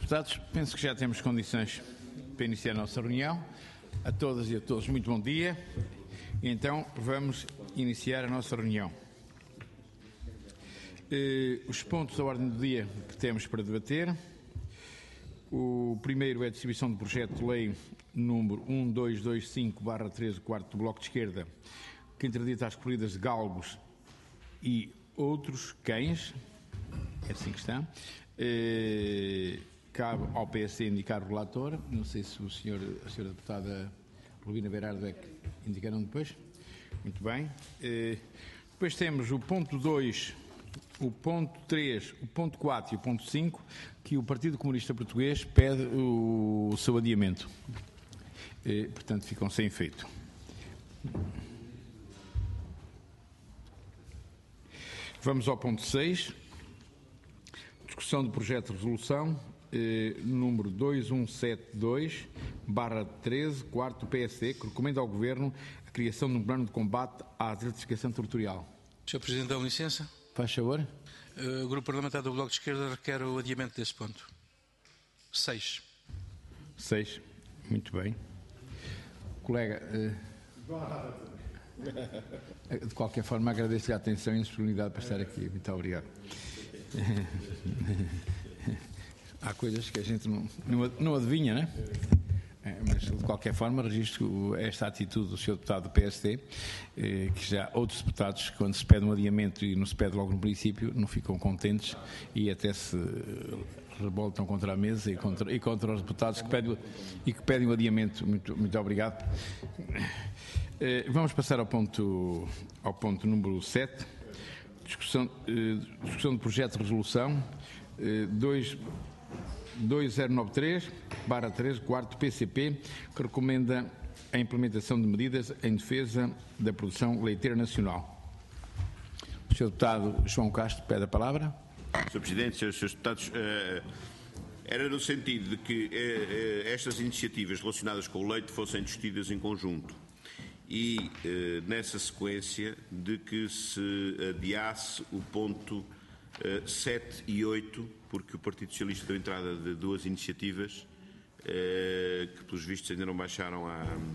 Deputados, penso que já temos condições para iniciar a nossa reunião. A todas e a todos, muito bom dia. Então, vamos iniciar a nossa reunião. Os pontos da ordem do dia que temos para debater. O primeiro é a distribuição do projeto de lei número 1225/13, quarto do Bloco de Esquerda, que interdita as corridas de galgos e outros cães. É assim que está. Cabe ao PSD indicar o relator. Não sei se a senhora deputada Rubina Berardo é que indicaram depois. Muito bem. Depois temos o ponto 2, o ponto 3, o ponto 4 e o ponto 5, que o Partido Comunista Português pede o seu adiamento. Portanto, ficam sem efeito. Vamos ao ponto 6. Discussão do projeto de resolução número 2172/13, quarto do PSD, que recomenda ao Governo a criação de um plano de combate à desertificação territorial. Sr. Presidente, dá licença. Faz favor. O Grupo Parlamentar do Bloco de Esquerda requer o adiamento desse ponto. 6. Muito bem. Colega, de qualquer forma, agradeço-lhe a atenção e a disponibilidade para estar aqui. Muito obrigado. Há coisas que a gente não adivinha, não é? Mas, de qualquer forma, registro esta atitude do Sr. Deputado do PSD, que já outros deputados, quando se pede um adiamento e não se pede logo no princípio, não ficam contentes e até se revoltam contra a mesa e contra os deputados que pedem o adiamento. Muito obrigado. Vamos passar ao ponto número 7. Discussão do projeto de resolução 2093/13, quarto PCP, que recomenda a implementação de medidas em defesa da produção leiteira nacional. O Sr. Deputado João Castro pede a palavra. Sr. Presidente, Srs. Deputados, era no sentido de que estas iniciativas relacionadas com o leite fossem discutidas em conjunto e, nessa sequência, de que se adiasse o ponto 7 e 8, porque o Partido Socialista deu entrada de duas iniciativas que, pelos vistos, ainda não baixaram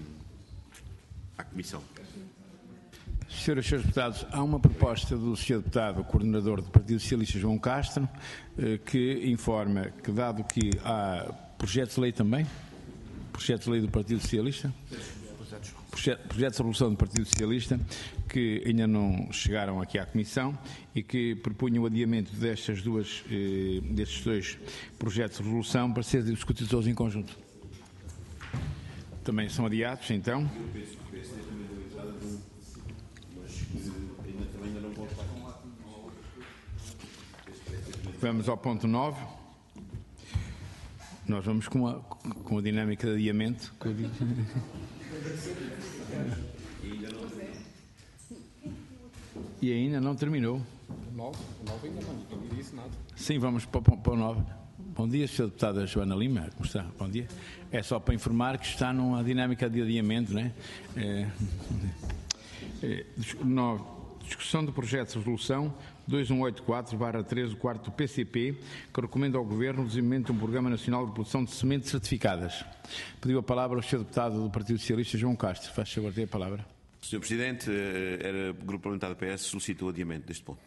à Comissão. Senhoras e senhores deputados, há uma proposta do Sr. Deputado, coordenador do Partido Socialista, João Castro, que informa que, dado que há projetos de lei também, projetos de lei do Partido Socialista, projetos de resolução do Partido Socialista, que ainda não chegaram aqui à Comissão e que propunham o adiamento destes dois projetos de resolução para serem discutidos todos em conjunto. Também são adiados, então. Vamos ao ponto 9. Nós vamos com a dinâmica de adiamento. E ainda não terminou. O 9 ainda não disse nada. Sim, vamos para o 9. Bom dia, Sra. Deputada Joana Lima. Como está? Bom dia. É só para informar que está numa dinâmica de adiamento, não é? 9. Discussão do projeto de resolução 2184/13, quarto do PCP, que recomenda ao Governo o desenvolvimento de um Programa Nacional de Produção de Sementes Certificadas. Pediu a palavra ao Sr. Deputado do Partido Socialista, João Castro. Faz favor, tem a palavra. Sr. Presidente, o Grupo Parlamentar do PS solicita o adiamento deste ponto.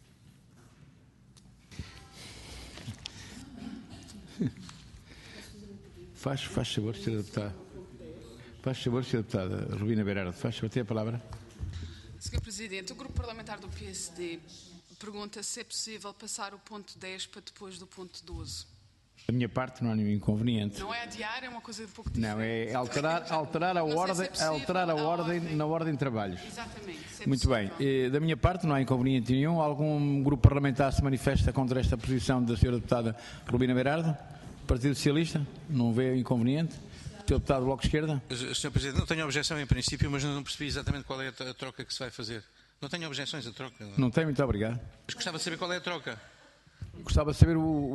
Faz favor, Sr. Deputado. Faz favor, Sra. Deputada Rubina Berardo. Faz favor, tem a palavra. Sr. Presidente, o Grupo Parlamentar do PSD pergunta se é possível passar o ponto 10 para depois do ponto 12. Da minha parte não há nenhum inconveniente. Não é adiar, é uma coisa um pouco diferente. Não, é alterar a ordem na ordem de trabalhos. Exatamente. Muito bem. Da minha parte não há inconveniente nenhum. Algum grupo parlamentar se manifesta contra esta posição da Sra. Deputada Rubina Berardo? Partido Socialista? Não vê inconveniente? Sr. Deputado do Bloco de Esquerda? Sr. Presidente, não tenho objeção em princípio, mas não percebi exatamente qual é a troca que se vai fazer. Não tenho objeções à troca. Não tem, muito obrigado. Mas gostava de saber qual é a troca. Gostava de saber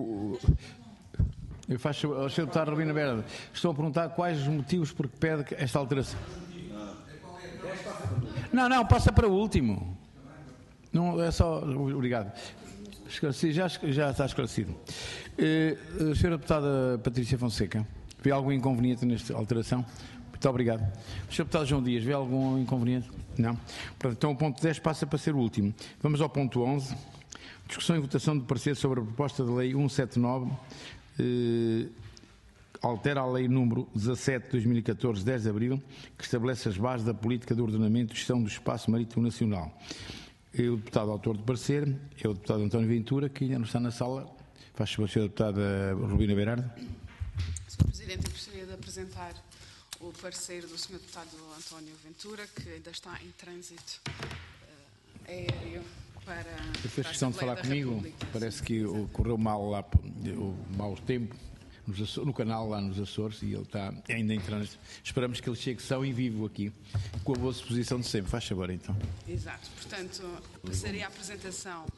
Eu faço ao Sr. Deputado Rubina Berardo. Estou a perguntar quais os motivos por que pede esta alteração. Não, passa para o último. Não, é só... Obrigado. Esclareci, já está esclarecido. Senhora Deputada Patrícia Fonseca, vê algum inconveniente nesta alteração? Muito obrigado. Senhor Deputado João Dias, vê algum inconveniente? Não? Portanto, então o ponto 10 passa para ser o último. Vamos ao ponto 11. Discussão e votação de parecer sobre a proposta de lei 179, altera a lei número 17 de 2014, 10 de abril, que estabelece as bases da política de ordenamento e gestão do espaço marítimo nacional. O deputado autor do parecer é o deputado António Ventura, que ainda não está na sala. Faz favor, Sra. Deputada Rubina Berardo. Sr. Presidente, eu gostaria de apresentar o parecer do Sr. Deputado António Ventura, que ainda está em trânsito aéreo para Fez questão de falar comigo. Parece que ocorreu mal lá, o mau tempo no canal lá nos Açores e ele está ainda em trânsito. Esperamos que ele chegue são e vivo aqui, com a boa disposição de sempre. Faz favor, então. Exato. Portanto, passaria a apresentação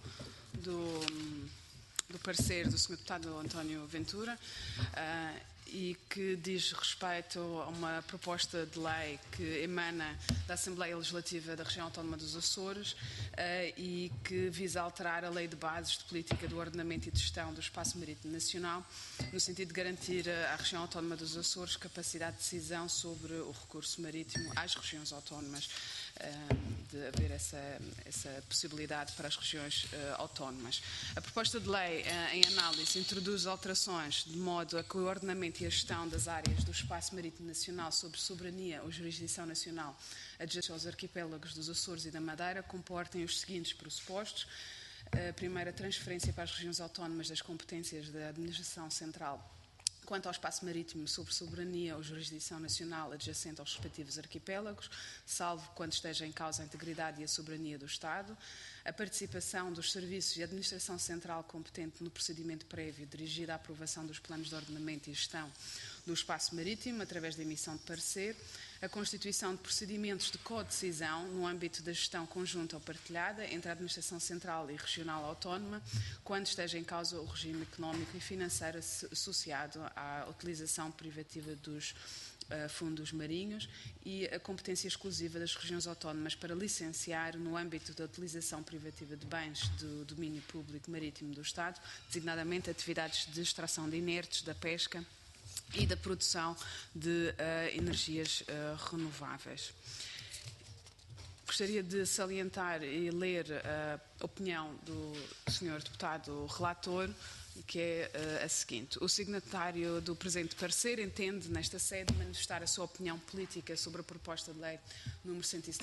do parecer do Sr. Deputado António Ventura e que diz respeito a uma proposta de lei que emana da Assembleia Legislativa da Região Autónoma dos Açores e que visa alterar a Lei de Bases de Política do Ordenamento e de Gestão do Espaço Marítimo Nacional, no sentido de garantir à Região Autónoma dos Açores capacidade de decisão sobre o recurso marítimo às regiões autónomas, de haver essa possibilidade para as regiões autónomas. A proposta de lei em análise introduz alterações de modo a que o ordenamento e a gestão das áreas do espaço marítimo nacional sob soberania ou jurisdição nacional adjacentes aos arquipélagos dos Açores e da Madeira comportem os seguintes pressupostos. A primeira, transferência para as regiões autónomas das competências da administração central quanto ao espaço marítimo sob soberania ou jurisdição nacional adjacente aos respectivos arquipélagos, salvo quando esteja em causa a integridade e a soberania do Estado, a participação dos serviços e administração central competente no procedimento prévio dirigido à aprovação dos planos de ordenamento e gestão do espaço marítimo, através da emissão de parecer, a constituição de procedimentos de codecisão no âmbito da gestão conjunta ou partilhada entre a administração central e regional autónoma, quando esteja em causa o regime económico e financeiro associado à utilização privativa dos fundos marinhos e a competência exclusiva das regiões autónomas para licenciar no âmbito da utilização privativa de bens do domínio público marítimo do Estado, designadamente atividades de extração de inertes, da pesca e da produção de energias renováveis. Gostaria de salientar e ler a opinião do Sr. Deputado Relator, que é a seguinte. O signatário do presente parecer entende, nesta sede, manifestar a sua opinião política sobre a proposta de lei número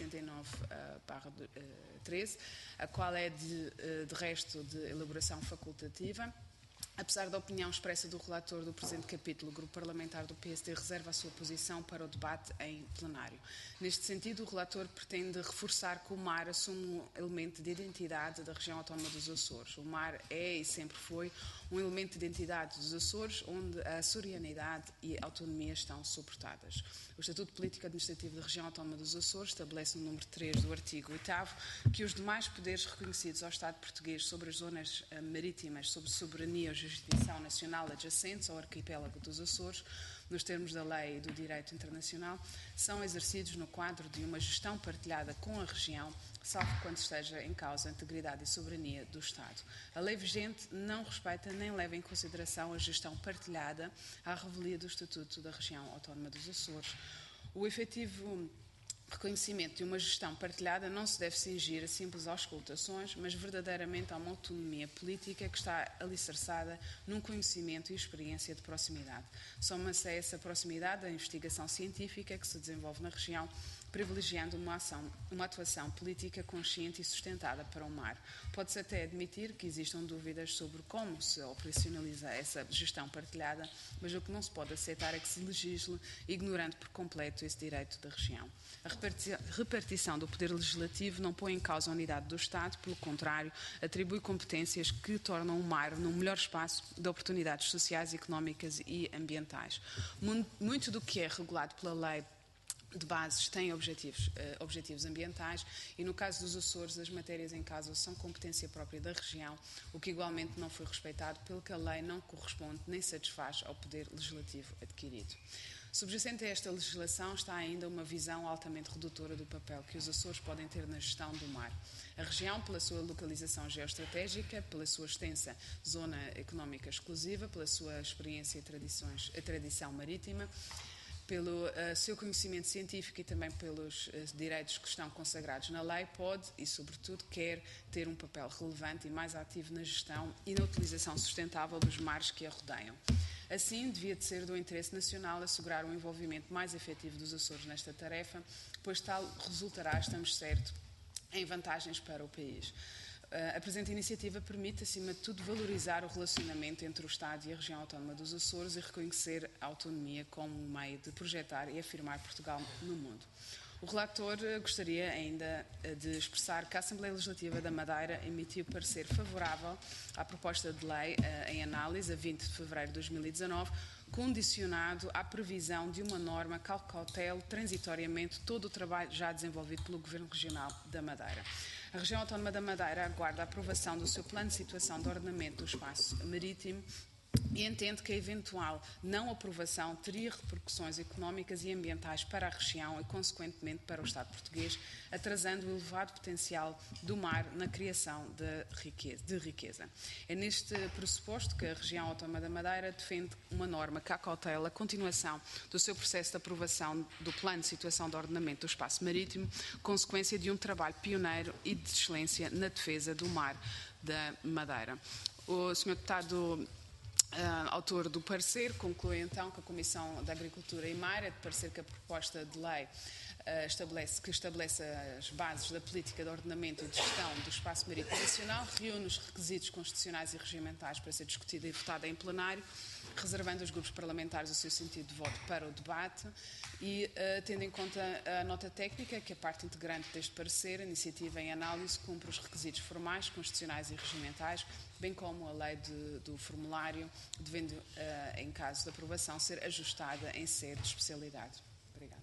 179/13, a qual é, de resto, de elaboração facultativa. Apesar da opinião expressa do relator do presente capítulo, o Grupo Parlamentar do PSD reserva a sua posição para o debate em plenário. Neste sentido, o relator pretende reforçar que o mar assume um elemento de identidade da região autónoma dos Açores. O mar é e sempre foi um elemento de identidade dos Açores, onde a açorianidade e a autonomia estão suportadas. O Estatuto Político Administrativo da Região Autónoma dos Açores estabelece no número 3 do artigo 8º que os demais poderes reconhecidos ao Estado português sobre as zonas marítimas sob soberania ou jurisdição nacional adjacentes ao arquipélago dos Açores, nos termos da lei e do direito internacional, são exercidos no quadro de uma gestão partilhada com a região, salvo quando esteja em causa a integridade e soberania do Estado. A lei vigente não respeita nem leva em consideração a gestão partilhada à revelia do Estatuto da Região Autónoma dos Açores. O efetivo reconhecimento de uma gestão partilhada não se deve cingir a simples auscultações, mas verdadeiramente a uma autonomia política que está alicerçada num conhecimento e experiência de proximidade. Soma-se a essa proximidade a investigação científica que se desenvolve na região, privilegiando uma atuação política consciente e sustentada para o mar. Pode-se até admitir que existam dúvidas sobre como se operacionaliza essa gestão partilhada, mas o que não se pode aceitar é que se legisle ignorando por completo esse direito da região. A repartição do poder legislativo não põe em causa a unidade do Estado, pelo contrário, atribui competências que tornam o mar num melhor espaço de oportunidades sociais, económicas e ambientais. Muito do que é regulado pela lei de bases têm objetivos ambientais e, no caso dos Açores, as matérias em causa são competência própria da região, o que igualmente não foi respeitado, pelo que a lei não corresponde nem satisfaz ao poder legislativo adquirido. Subjacente a esta legislação está ainda uma visão altamente redutora do papel que os Açores podem ter na gestão do mar. A região, pela sua localização geoestratégica, pela sua extensa zona económica exclusiva, pela sua experiência e tradição marítima, pelo seu conhecimento científico e também pelos direitos que estão consagrados na lei, pode e, sobretudo, quer ter um papel relevante e mais ativo na gestão e na utilização sustentável dos mares que a rodeiam. Assim, devia de ser do interesse nacional assegurar um envolvimento mais efetivo dos Açores nesta tarefa, pois tal resultará, estamos certos, em vantagens para o país. A presente iniciativa permite, acima de tudo, valorizar o relacionamento entre o Estado e a região autónoma dos Açores e reconhecer a autonomia como um meio de projetar e afirmar Portugal no mundo. O relator gostaria ainda de expressar que a Assembleia Legislativa da Madeira emitiu parecer favorável à proposta de lei em análise a 20 de fevereiro de 2019, condicionado à previsão de uma norma que cautele transitoriamente todo o trabalho já desenvolvido pelo Governo Regional da Madeira. A região autónoma da Madeira aguarda a aprovação do seu plano de situação de ordenamento do espaço marítimo e entende que a eventual não aprovação teria repercussões económicas e ambientais para a região e, consequentemente, para o Estado português, atrasando o elevado potencial do mar na criação de riqueza. É neste pressuposto que a região autónoma da Madeira defende uma norma que acautela a continuação do seu processo de aprovação do plano de situação de ordenamento do espaço marítimo, consequência de um trabalho pioneiro e de excelência na defesa do mar da Madeira. O Sr. Deputado autor do parecer, conclui então que a Comissão da Agricultura e Mar é de parecer que a proposta de lei estabelece as bases da política de ordenamento e de gestão do espaço marítimo nacional, reúne os requisitos constitucionais e regimentais para ser discutida e votada em plenário, reservando aos grupos parlamentares o seu sentido de voto para o debate e, tendo em conta a nota técnica, que é parte integrante deste parecer, a iniciativa em análise cumpre os requisitos formais, constitucionais e regimentais, bem como a lei do formulário, devendo, em caso de aprovação, ser ajustada em sede de especialidade. Obrigada.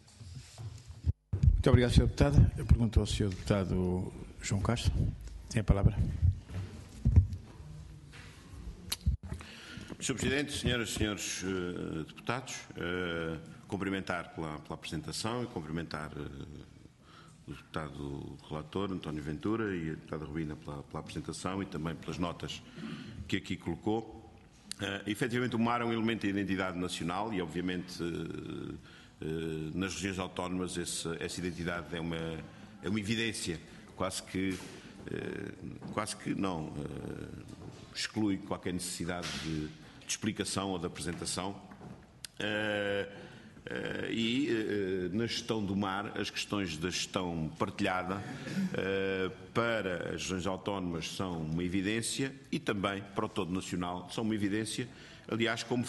Muito obrigado, Sr. Deputado. Eu pergunto ao Sr. Deputado João Castro. Tem a palavra. Sr. Presidente, senhoras e senhores deputados, cumprimentar pela apresentação e cumprimentar o deputado relator, António Ventura, e a deputada Rubina pela apresentação e também pelas notas que aqui colocou. Efetivamente, o mar é um elemento de identidade nacional e, obviamente, nas regiões autónomas essa identidade é uma evidência, quase que não exclui qualquer necessidade de explicação ou de apresentação. Na gestão do mar, as questões da gestão partilhada para as regiões autónomas são uma evidência e também para o todo nacional são uma evidência, aliás, como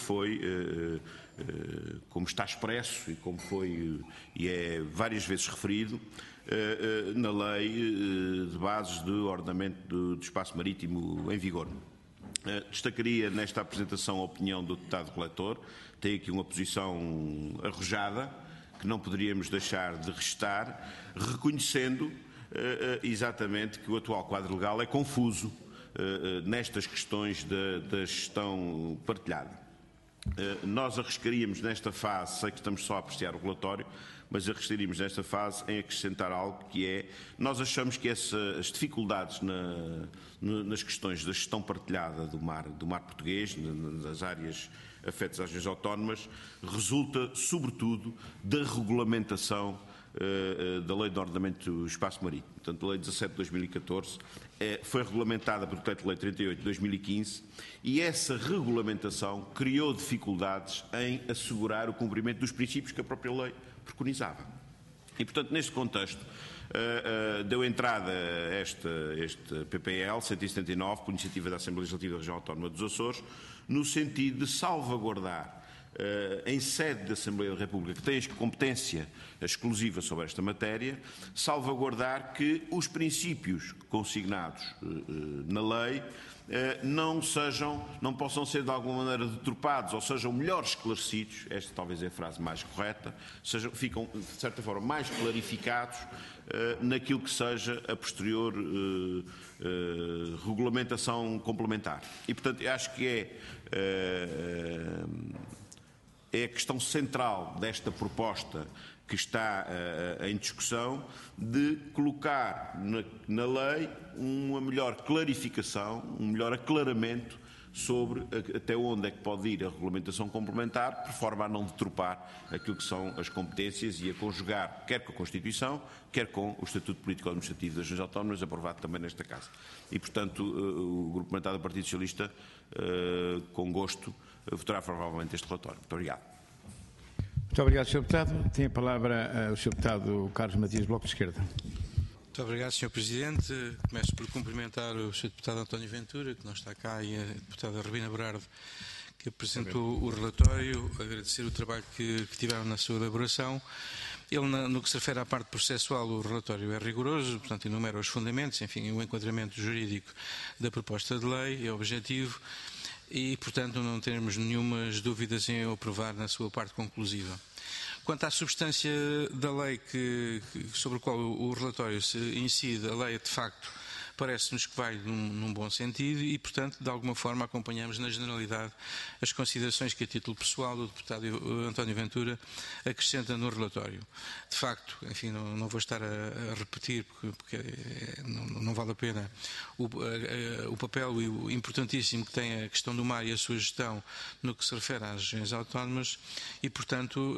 está expresso e como foi e é várias vezes referido na lei de bases de ordenamento do espaço marítimo em vigor. Destacaria nesta apresentação a opinião do deputado relator. Tem aqui uma posição arrojada, que não poderíamos deixar de restar, reconhecendo exatamente que o atual quadro legal é confuso nestas questões da gestão partilhada. Nós arriscaríamos nesta fase, sei que estamos só a apreciar o relatório, mas arriscaríamos nesta fase em acrescentar algo que é, nós achamos que as dificuldades nas questões da gestão partilhada do mar português, nas áreas afetas às regiões autónomas, resulta sobretudo da regulamentação da Lei de Ordenamento do Espaço Marítimo. Portanto, a Lei 17 de 2014 foi regulamentada pelo Decreto-Lei 38 de 2015 e essa regulamentação criou dificuldades em assegurar o cumprimento dos princípios que a própria lei preconizava. E, portanto, neste contexto, deu entrada a este PPL 179, por iniciativa da Assembleia Legislativa da Região Autónoma dos Açores, no sentido de salvaguardar em sede da Assembleia da República, que tem competência exclusiva sobre esta matéria, salvaguardar que os princípios consignados na lei não possam ser de alguma maneira deturpados ou sejam melhor esclarecidos, esta talvez é a frase mais correta, ficam de certa forma mais clarificados naquilo que seja a posterior regulamentação complementar. E portanto eu acho que é a questão central desta proposta que está em discussão, de colocar na lei uma melhor clarificação, um melhor aclaramento sobre até onde é que pode ir a regulamentação complementar, por forma a não deturpar aquilo que são as competências e a conjugar, quer com a Constituição, quer com o Estatuto Político-Administrativo das Regiões Autónomas, aprovado também nesta Casa. E, portanto, o Grupo Parlamentar do Partido Socialista, com gosto, votará favoravelmente este relatório. Muito obrigado. Muito obrigado, Sr. Deputado. Tem a palavra o Sr. Deputado Carlos Matias, Bloco de Esquerda. Muito obrigado, Sr. Presidente. Começo por cumprimentar o Sr. Deputado António Ventura, que não está cá, e a Deputada Rubina Berardo, que apresentou o relatório, agradecer o trabalho que tiveram na sua elaboração. Ele, no que se refere à parte processual, o relatório é rigoroso, portanto, enumera os fundamentos, enfim, o enquadramento jurídico da proposta de lei, é objetivo, e, portanto, não temos nenhumas dúvidas em aprovar na sua parte conclusiva. Quanto à substância da lei sobre a qual o relatório se incide, a lei, de facto, parece-nos que vai num bom sentido e, portanto, de alguma forma acompanhamos na generalidade as considerações que, a título pessoal, o deputado António Ventura acrescenta no relatório. De facto, enfim, não vou estar a repetir, porque não vale a pena, o papel importantíssimo que tem a questão do mar e a sua gestão no que se refere às regiões autónomas e, portanto,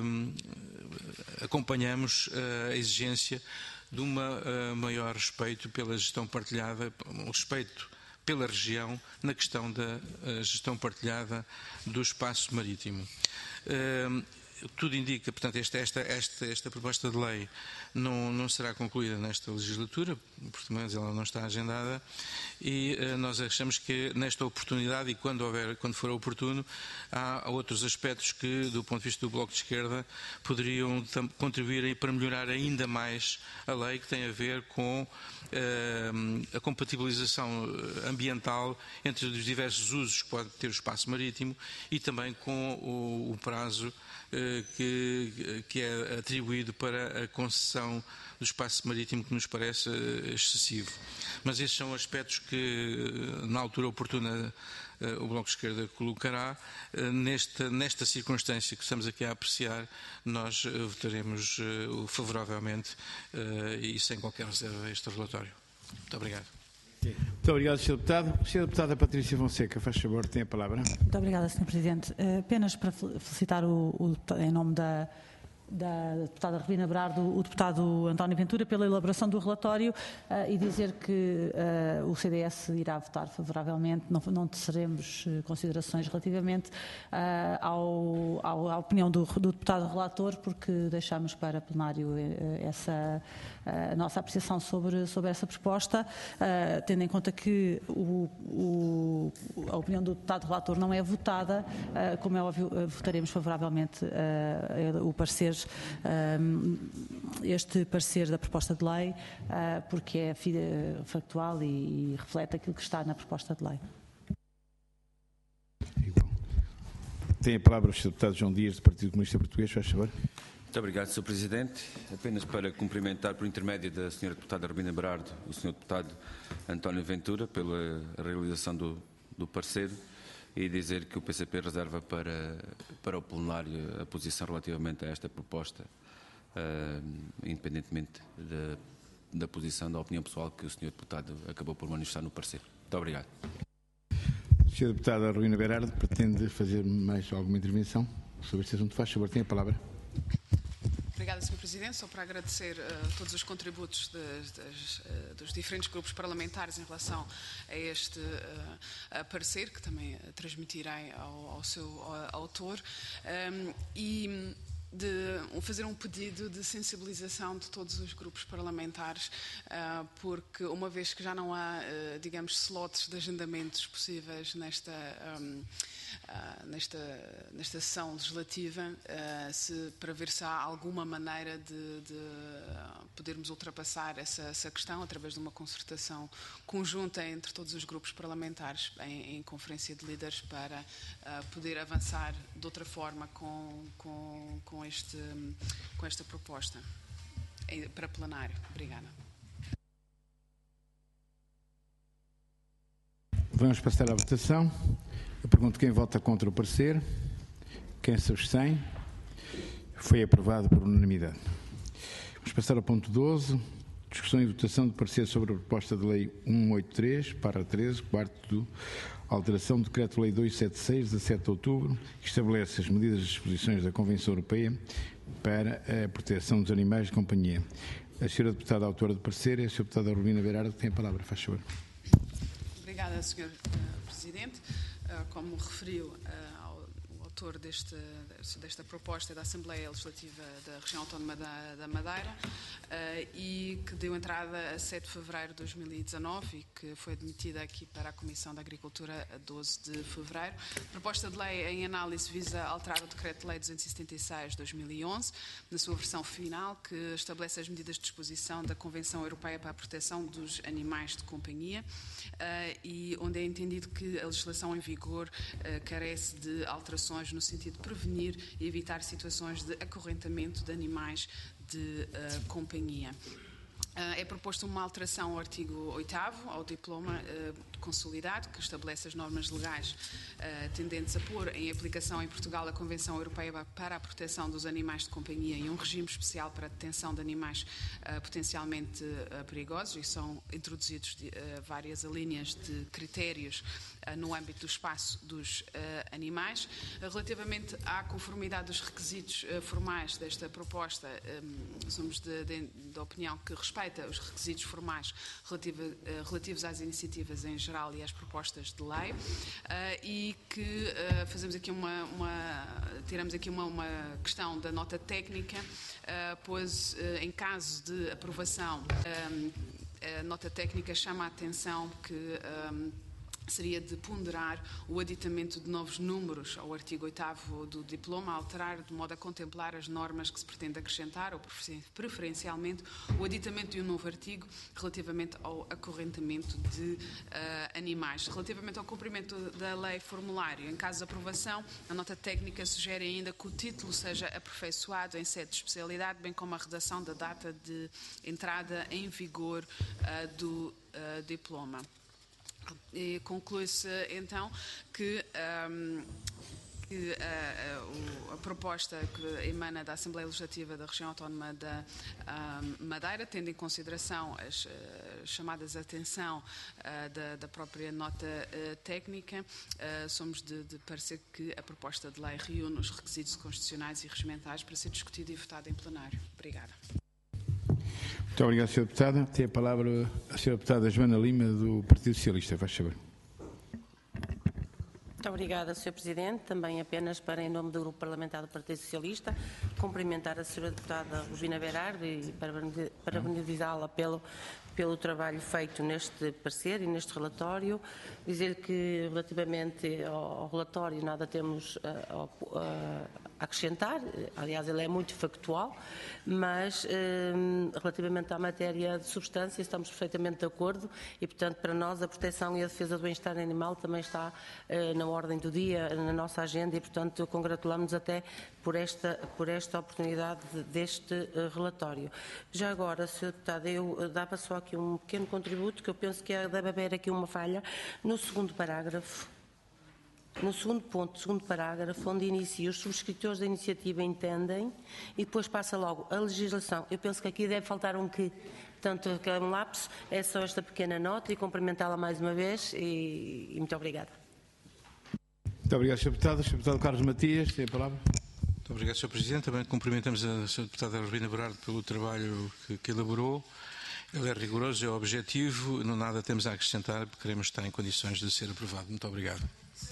acompanhamos a exigência de um maior respeito pela gestão partilhada, um respeito pela região na questão da gestão partilhada do espaço marítimo. Tudo indica, portanto, esta proposta de lei não será concluída nesta legislatura, por menos ela não está agendada, e nós achamos que nesta oportunidade e quando for oportuno, há outros aspectos que, do ponto de vista do Bloco de Esquerda, poderiam contribuir para melhorar ainda mais a lei, que tem a ver com a compatibilização ambiental entre os diversos usos que pode ter o espaço marítimo e também com o prazo que é atribuído para a concessão do espaço marítimo, que nos parece excessivo. Mas estes são aspectos que, na altura oportuna, o Bloco de Esquerda colocará. Nesta circunstância que estamos aqui a apreciar, nós votaremos favoravelmente e sem qualquer reserva a este relatório. Muito obrigado. Muito obrigado, Sr. Deputado. Sra. Deputada Patrícia Fonseca, faz favor, tem a palavra. Muito obrigada, Sr. Presidente. Apenas para felicitar em nome da deputada Rubina Berardo, o deputado António Ventura, pela elaboração do relatório e dizer que o CDS irá votar favoravelmente, não teceremos considerações relativamente à opinião do deputado relator, porque deixamos para plenário a nossa apreciação sobre essa proposta, tendo em conta que a opinião do deputado relator não é votada, como é óbvio, votaremos favoravelmente o parecer, este parecer da proposta de lei, porque é factual e reflete aquilo que está na proposta de lei. Tem a palavra o Sr. Deputado João Dias, do Partido Comunista Português, faz favor. Muito obrigado, Sr. Presidente. Apenas para cumprimentar, por intermédio da Sra. Deputada Rubina Berardo, o Sr. Deputado António Ventura, pela realização do parecer e dizer que o PCP reserva para o plenário a posição relativamente a esta proposta, independentemente da posição, da opinião pessoal que o Sr. Deputado acabou por manifestar no parecer. Muito obrigado. Sra. Deputada Rubina Berardo, pretende fazer mais alguma intervenção sobre este assunto? Faz favor, tem a palavra. Obrigada, Sr. Presidente. Só para agradecer todos os contributos dos diferentes grupos parlamentares em relação a este parecer, que também transmitirei ao seu autor, e de fazer um pedido de sensibilização de todos os grupos parlamentares, porque uma vez que já não há, digamos, slots de agendamentos possíveis nesta sessão legislativa, para ver se há alguma maneira de podermos ultrapassar essa questão através de uma concertação conjunta entre todos os grupos parlamentares em conferência de líderes para poder avançar de outra forma com esta proposta para plenário. Obrigada. Vamos passar à votação. Eu pergunto quem vota contra o parecer. Quem se abstém? Foi aprovado por unanimidade. Vamos passar ao ponto 12. Discussão e votação de parecer sobre a proposta de lei 183, para 13, quarto alteração do Decreto-Lei 276, 17 de outubro, que estabelece as medidas e disposições da Convenção Europeia para a proteção dos animais de companhia. A senhora deputada autora do parecer é a senhora deputada Rubina Berardo, que tem a palavra. Faz favor. Obrigada, Sr. Presidente. Como referiu o autor desta proposta da Assembleia Legislativa da Região Autónoma da Madeira e que deu entrada a 7 de fevereiro de 2019 e que foi admitida aqui para a Comissão da Agricultura a 12 de fevereiro. A proposta de lei em análise visa alterar o Decreto-Lei 276 de 2011, na sua versão final, que estabelece as medidas de disposição da Convenção Europeia para a Proteção dos Animais de Companhia e onde é entendido que a legislação em vigor carece de alterações no sentido de prevenir e evitar situações de acorrentamento de animais de companhia. É proposta uma alteração ao artigo 8º, ao diploma consolidado, que estabelece as normas legais tendentes a pôr em aplicação em Portugal a Convenção Europeia para a Proteção dos Animais de Companhia e um regime especial para a detenção de animais potencialmente perigosos, e são introduzidos várias alíneas de critérios no âmbito do espaço dos animais. Relativamente à conformidade dos requisitos formais desta proposta, somos da opinião que respeita os requisitos formais relativos às iniciativas em geral e às propostas de lei e que fazemos aqui tiramos aqui uma questão da nota técnica, pois em caso de aprovação a nota técnica chama a atenção que seria de ponderar o aditamento de novos números ao artigo 8º do diploma, alterar de modo a contemplar as normas que se pretende acrescentar, ou preferencialmente o aditamento de um novo artigo relativamente ao acorrentamento de animais. Relativamente ao cumprimento da lei formulário, em caso de aprovação, a nota técnica sugere ainda que o título seja aperfeiçoado em sede de especialidade, bem como a redação da data de entrada em vigor do diploma. E conclui-se então que a proposta que emana da Assembleia Legislativa da Região Autónoma da Madeira, tendo em consideração as chamadas a atenção da própria nota técnica, somos de parecer que a proposta de lei reúne os requisitos constitucionais e regimentais para ser discutida e votada em plenário. Obrigada. Muito obrigado, Sra. Deputada. Tem a palavra a Sra. Deputada Joana Lima, do Partido Socialista. Faz favor. Muito obrigada, Sr. Presidente. Também apenas para, em nome do Grupo Parlamentar do Partido Socialista, cumprimentar a Sra. Deputada Rubina Berardo e parabenizá-la pelo trabalho feito neste parecer e neste relatório. Dizer que, relativamente ao relatório, nada temos a acrescentar. Aliás, ele é muito factual, mas relativamente à matéria de substância estamos perfeitamente de acordo e, portanto, para nós a proteção e a defesa do bem-estar animal também está na ordem do dia, na nossa agenda, e, portanto, congratulamos-nos até por esta oportunidade deste relatório. Já agora, Sr. Deputado, eu dava só aqui um pequeno contributo, que eu penso que deve haver aqui uma falha no segundo parágrafo. No segundo ponto, segundo parágrafo, onde inicia os subscritores da iniciativa entendem e depois passa logo a legislação. Eu penso que aqui deve faltar um que. Portanto, que é um lapso, é só esta pequena nota e cumprimentá-la mais uma vez e muito obrigada. Muito obrigado, Sr. Deputado. Sr. Deputado Carlos Matias, tem a palavra. Muito obrigado, Sr. Presidente. Também cumprimentamos a Sra. Deputada Rubina Berardo pelo trabalho que elaborou. Ele é rigoroso, é objetivo, não nada temos a acrescentar, porque queremos estar em condições de ser aprovado. Muito obrigado.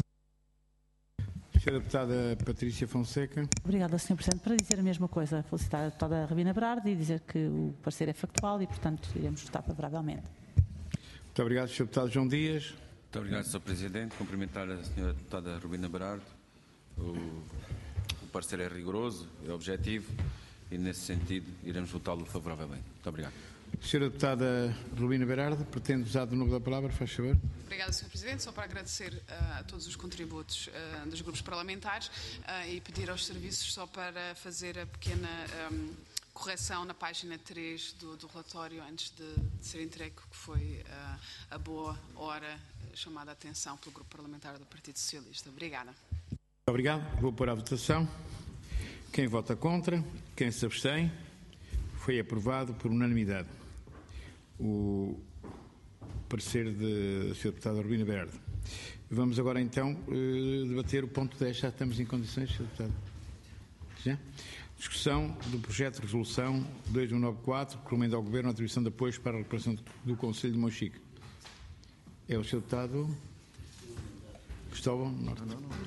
Sra. Deputada Patrícia Fonseca. Obrigada, Sr. Presidente. Para dizer a mesma coisa, felicitar a deputada Rubina Berardo e dizer que o parecer é factual e, portanto, iremos votar favoravelmente. Muito obrigado, Sr. Deputado João Dias. Muito obrigado, Sr. Presidente. Cumprimentar a Sra. Deputada Rubina Berardo. O parecer é rigoroso, é objetivo e, nesse sentido, iremos votá-lo favoravelmente. Muito obrigado. Sra. Deputada Rubina Berardo, pretende usar de novo da palavra, faz favor. Obrigada, Sr. Presidente. Só para agradecer a todos os contributos dos grupos parlamentares e pedir aos serviços só para fazer a pequena correção na página 3 do relatório antes de ser entregue, que foi a boa hora chamada a atenção pelo grupo parlamentar do Partido Socialista. Obrigada. Obrigado. Vou pôr à votação. Quem vota contra? Quem se abstém? Foi aprovado por unanimidade o parecer da Sra. Deputada Rubina Berardo. Vamos agora então debater o ponto 10. Já estamos em condições, Sra. Deputada? Já? Discussão do projeto de resolução 2194, que recomenda ao Governo a atribuição de apoios para a recuperação do Conselho de Monchique. É o Sr. Deputado Cristóvão Norte.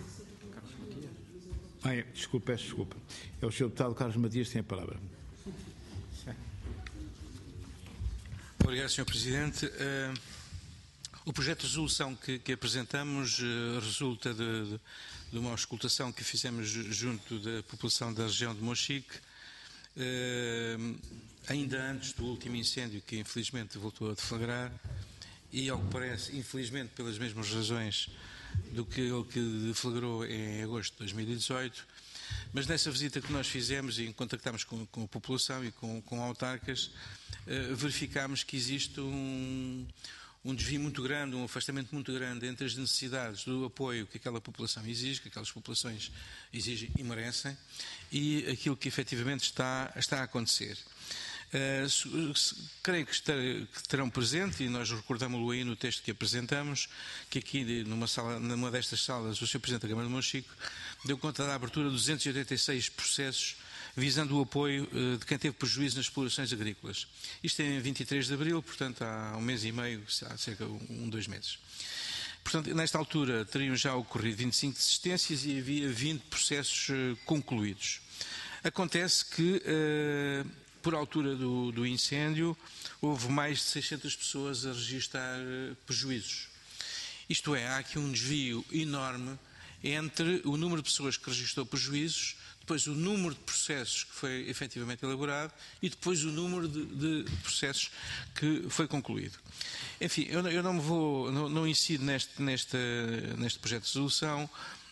Desculpe, peço desculpa. É o Sr. Deputado Carlos Matias que tem a palavra. Obrigado, Sr. Presidente. O projeto de resolução que apresentamos resulta de uma auscultação que fizemos junto da população da região de Monchique, ainda antes do último incêndio que infelizmente voltou a deflagrar e, ao que parece, infelizmente pelas mesmas razões do que ele que deflagrou em agosto de 2018, mas nessa visita que nós fizemos e contactámos com a população e com autarcas, verificámos que existe um desvio muito grande, um afastamento muito grande entre as necessidades do apoio que aquela população exige, que aquelas populações exigem e merecem, e aquilo que efetivamente está a acontecer. Creio que terão presente, e nós recordamos-lo aí no texto que apresentamos, que aqui numa destas salas o Sr. Presidente da Câmara de Monchique deu conta da abertura de 286 processos visando o apoio de quem teve prejuízo nas explorações agrícolas. Isto é em 23 de abril, portanto há um mês e meio, há cerca de 2 meses. Portanto, nesta altura teriam já ocorrido 25 desistências e havia 20 processos concluídos. Acontece que, por altura do incêndio, houve mais de 600 pessoas a registrar prejuízos. Isto é, há aqui um desvio enorme entre o número de pessoas que registrou prejuízos, depois o número de processos que foi efetivamente elaborado e depois o número de processos que foi concluído. Enfim, eu não incido neste projeto de resolução,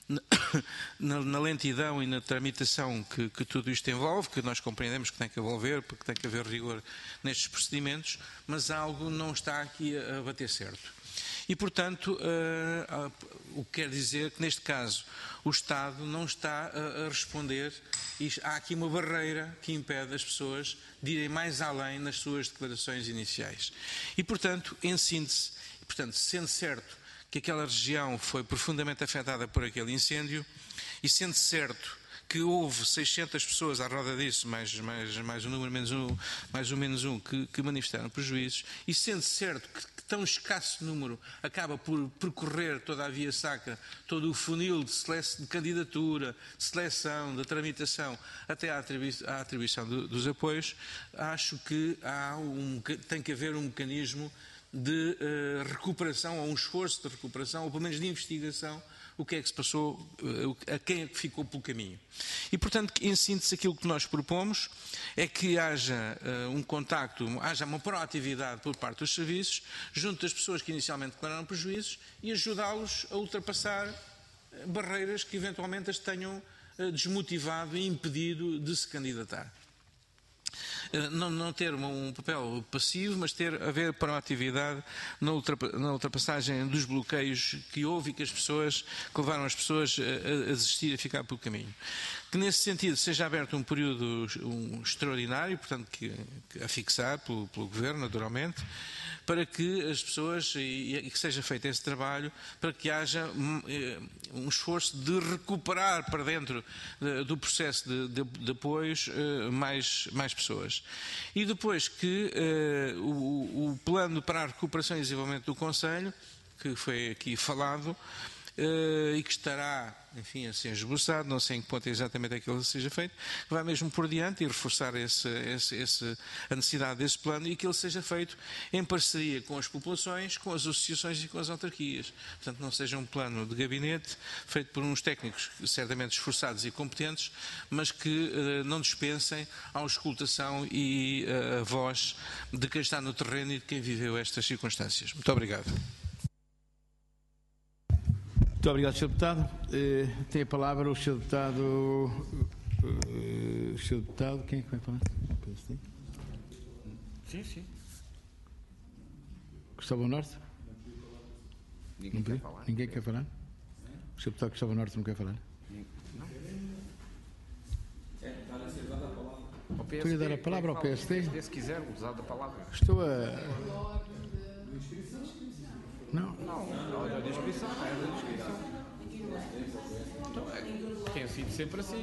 na lentidão e na tramitação que tudo isto envolve, que nós compreendemos que tem que envolver, porque tem que haver rigor nestes procedimentos, mas algo não está aqui a bater certo. E, portanto, o que quer dizer que, neste caso, o Estado não está a responder e há aqui uma barreira que impede as pessoas de irem mais além nas suas declarações iniciais. E, portanto, em síntese, sendo certo que aquela região foi profundamente afetada por aquele incêndio e sendo certo que houve 600 pessoas à roda disso, mais um número, mais ou menos um, que manifestaram prejuízos, e sendo certo que tão escasso número acaba por percorrer toda a via sacra, todo o funil de candidatura, de seleção, da tramitação, até à atribuição dos apoios, acho que tem que haver um mecanismo de recuperação, ou um esforço de recuperação, ou pelo menos de investigação, o que é que se passou, a quem é que ficou pelo caminho. E, portanto, em síntese, aquilo que nós propomos é que haja um contacto, haja uma proatividade por parte dos serviços, junto das pessoas que inicialmente declararam prejuízos, e ajudá-los a ultrapassar barreiras que eventualmente as tenham desmotivado e impedido de se candidatar. Não ter um papel passivo, mas haver proatividade na ultrapassagem dos bloqueios que houve e que levaram as pessoas a desistir, a ficar pelo caminho. Que nesse sentido seja aberto um período extraordinário, portanto, a fixar pelo Governo, naturalmente, para que as pessoas, e que seja feito esse trabalho, para que haja um esforço de recuperar para dentro do processo de apoios mais pessoas. E depois que o plano para a recuperação e desenvolvimento do Conselho, que foi aqui falado, e que estará, enfim, a ser esboçado, não sei em que ponto exatamente é que ele seja feito, que vai mesmo por diante e reforçar a necessidade desse plano e que ele seja feito em parceria com as populações, com as associações e com as autarquias. Portanto, não seja um plano de gabinete feito por uns técnicos certamente esforçados e competentes, mas que não dispensem a auscultação e a voz de quem está no terreno e de quem viveu estas circunstâncias. Muito obrigado. Muito obrigado, Sr. Deputado. Tem a palavra o Sr. Deputado. O Sr. Deputado, quem é que vai falar? Sim. Gustavo Norte? Ninguém quer falar. Ninguém quer falar? O Sr. Deputado Gustavo Norte não quer falar? Estou a dar a palavra ao PSD. Se quiser, usar a palavra. Estou a... Não. Não é da inscrição, Tem sido sempre assim.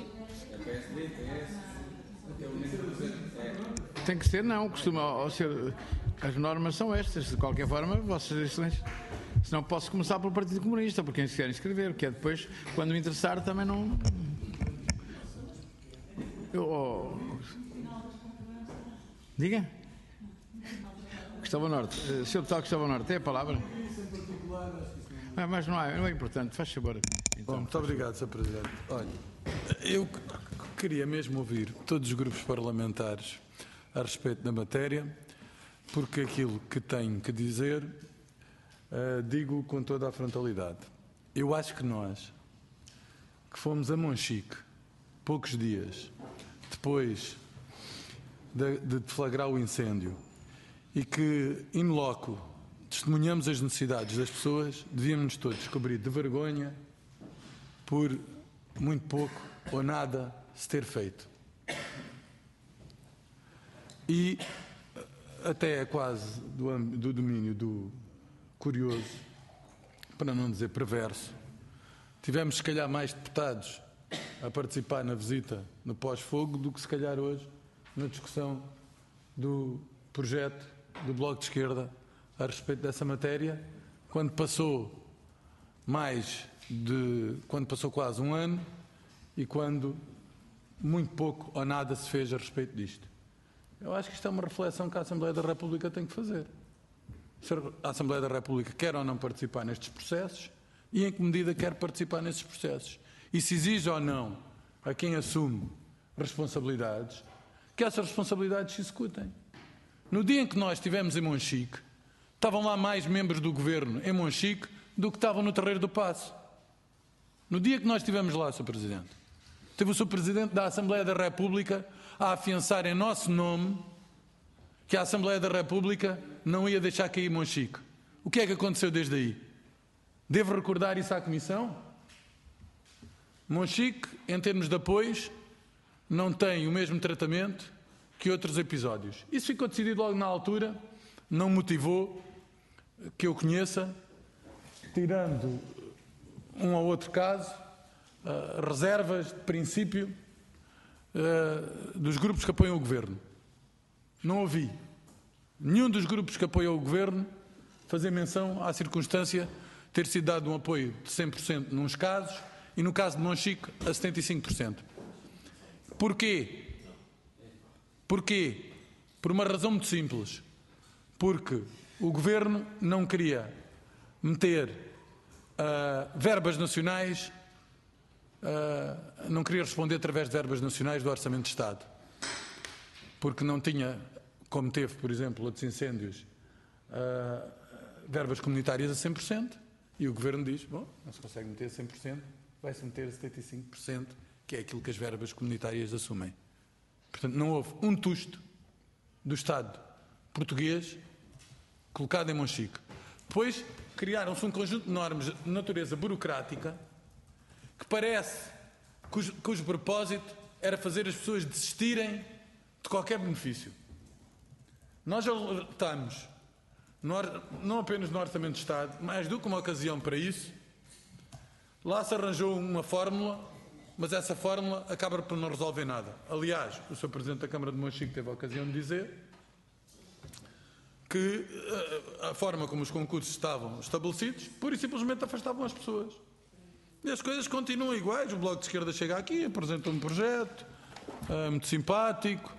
Tem que ser, não. Costuma ser... As normas são estas. De qualquer forma, Vossas Excelências. Senão posso começar pelo Partido Comunista, por quem se quer inscrever, que é depois, quando me interessar, também não... Diga. Gustavo Norte. Sr. Deputado Gustavo Norte, tem a palavra? Mas não é importante. Faz favor. Então, bom, muito obrigado, Sr. Presidente. Olha, eu queria mesmo ouvir todos os grupos parlamentares a respeito da matéria, porque aquilo que tenho que dizer, digo com toda a frontalidade. Eu acho que nós, que fomos a Monchique, poucos dias depois de deflagrar o incêndio, e que, in loco, testemunhamos as necessidades das pessoas, devíamos todos cobrir de vergonha por muito pouco ou nada se ter feito. E até é quase do domínio do curioso, para não dizer perverso. Tivemos, se calhar, mais deputados a participar na visita no pós-fogo do que, se calhar, hoje, na discussão do projeto do Bloco de Esquerda a respeito dessa matéria, quando passou quase um ano e quando muito pouco ou nada se fez a respeito disto. Eu acho que isto é uma reflexão que a Assembleia da República tem que fazer. Se a Assembleia da República quer ou não participar nestes processos e em que medida quer participar nesses processos. E se exige ou não a quem assume responsabilidades, que essas responsabilidades se executem. No dia em que nós estivemos em Monchique, estavam lá mais membros do Governo em Monchique do que estavam no Terreiro do Paço. No dia que nós estivemos lá, Sr. Presidente, teve o Sr. Presidente da Assembleia da República a afiançar em nosso nome que a Assembleia da República não ia deixar cair Monchique. O que é que aconteceu desde aí? Devo recordar isso à Comissão? Monchique, em termos de apoios, não tem o mesmo tratamento que outros episódios. Isso ficou decidido logo na altura, não motivou que eu conheça, tirando um ou outro caso, reservas de princípio dos grupos que apoiam o Governo. Não ouvi nenhum dos grupos que apoiam o Governo fazer menção à circunstância ter sido dado um apoio de 100% nos casos e no caso de Monchique a 75%. Porquê? Porquê? Por uma razão muito simples. Porque o Governo não queria meter verbas nacionais, não queria responder através de verbas nacionais do Orçamento de Estado. Porque não tinha, como teve, por exemplo, outros incêndios, verbas comunitárias a 100%, e o Governo diz, bom, não se consegue meter a 100%, vai-se meter a 75%, que é aquilo que as verbas comunitárias assumem. Portanto, não houve um tusto do Estado português colocado em Monchique. Depois criaram-se um conjunto de normas de natureza burocrática que parece cujo propósito era fazer as pessoas desistirem de qualquer benefício. Nós alertamos, não apenas no Orçamento de Estado, mais do que uma ocasião para isso. Lá se arranjou uma fórmula, mas essa fórmula acaba por não resolver nada. Aliás, o Sr. Presidente da Câmara de Monchique teve a ocasião de dizer que a forma como os concursos estavam estabelecidos, pura e simplesmente afastavam as pessoas. E as coisas continuam iguais. O Bloco de Esquerda chega aqui, apresenta um projeto muito simpático,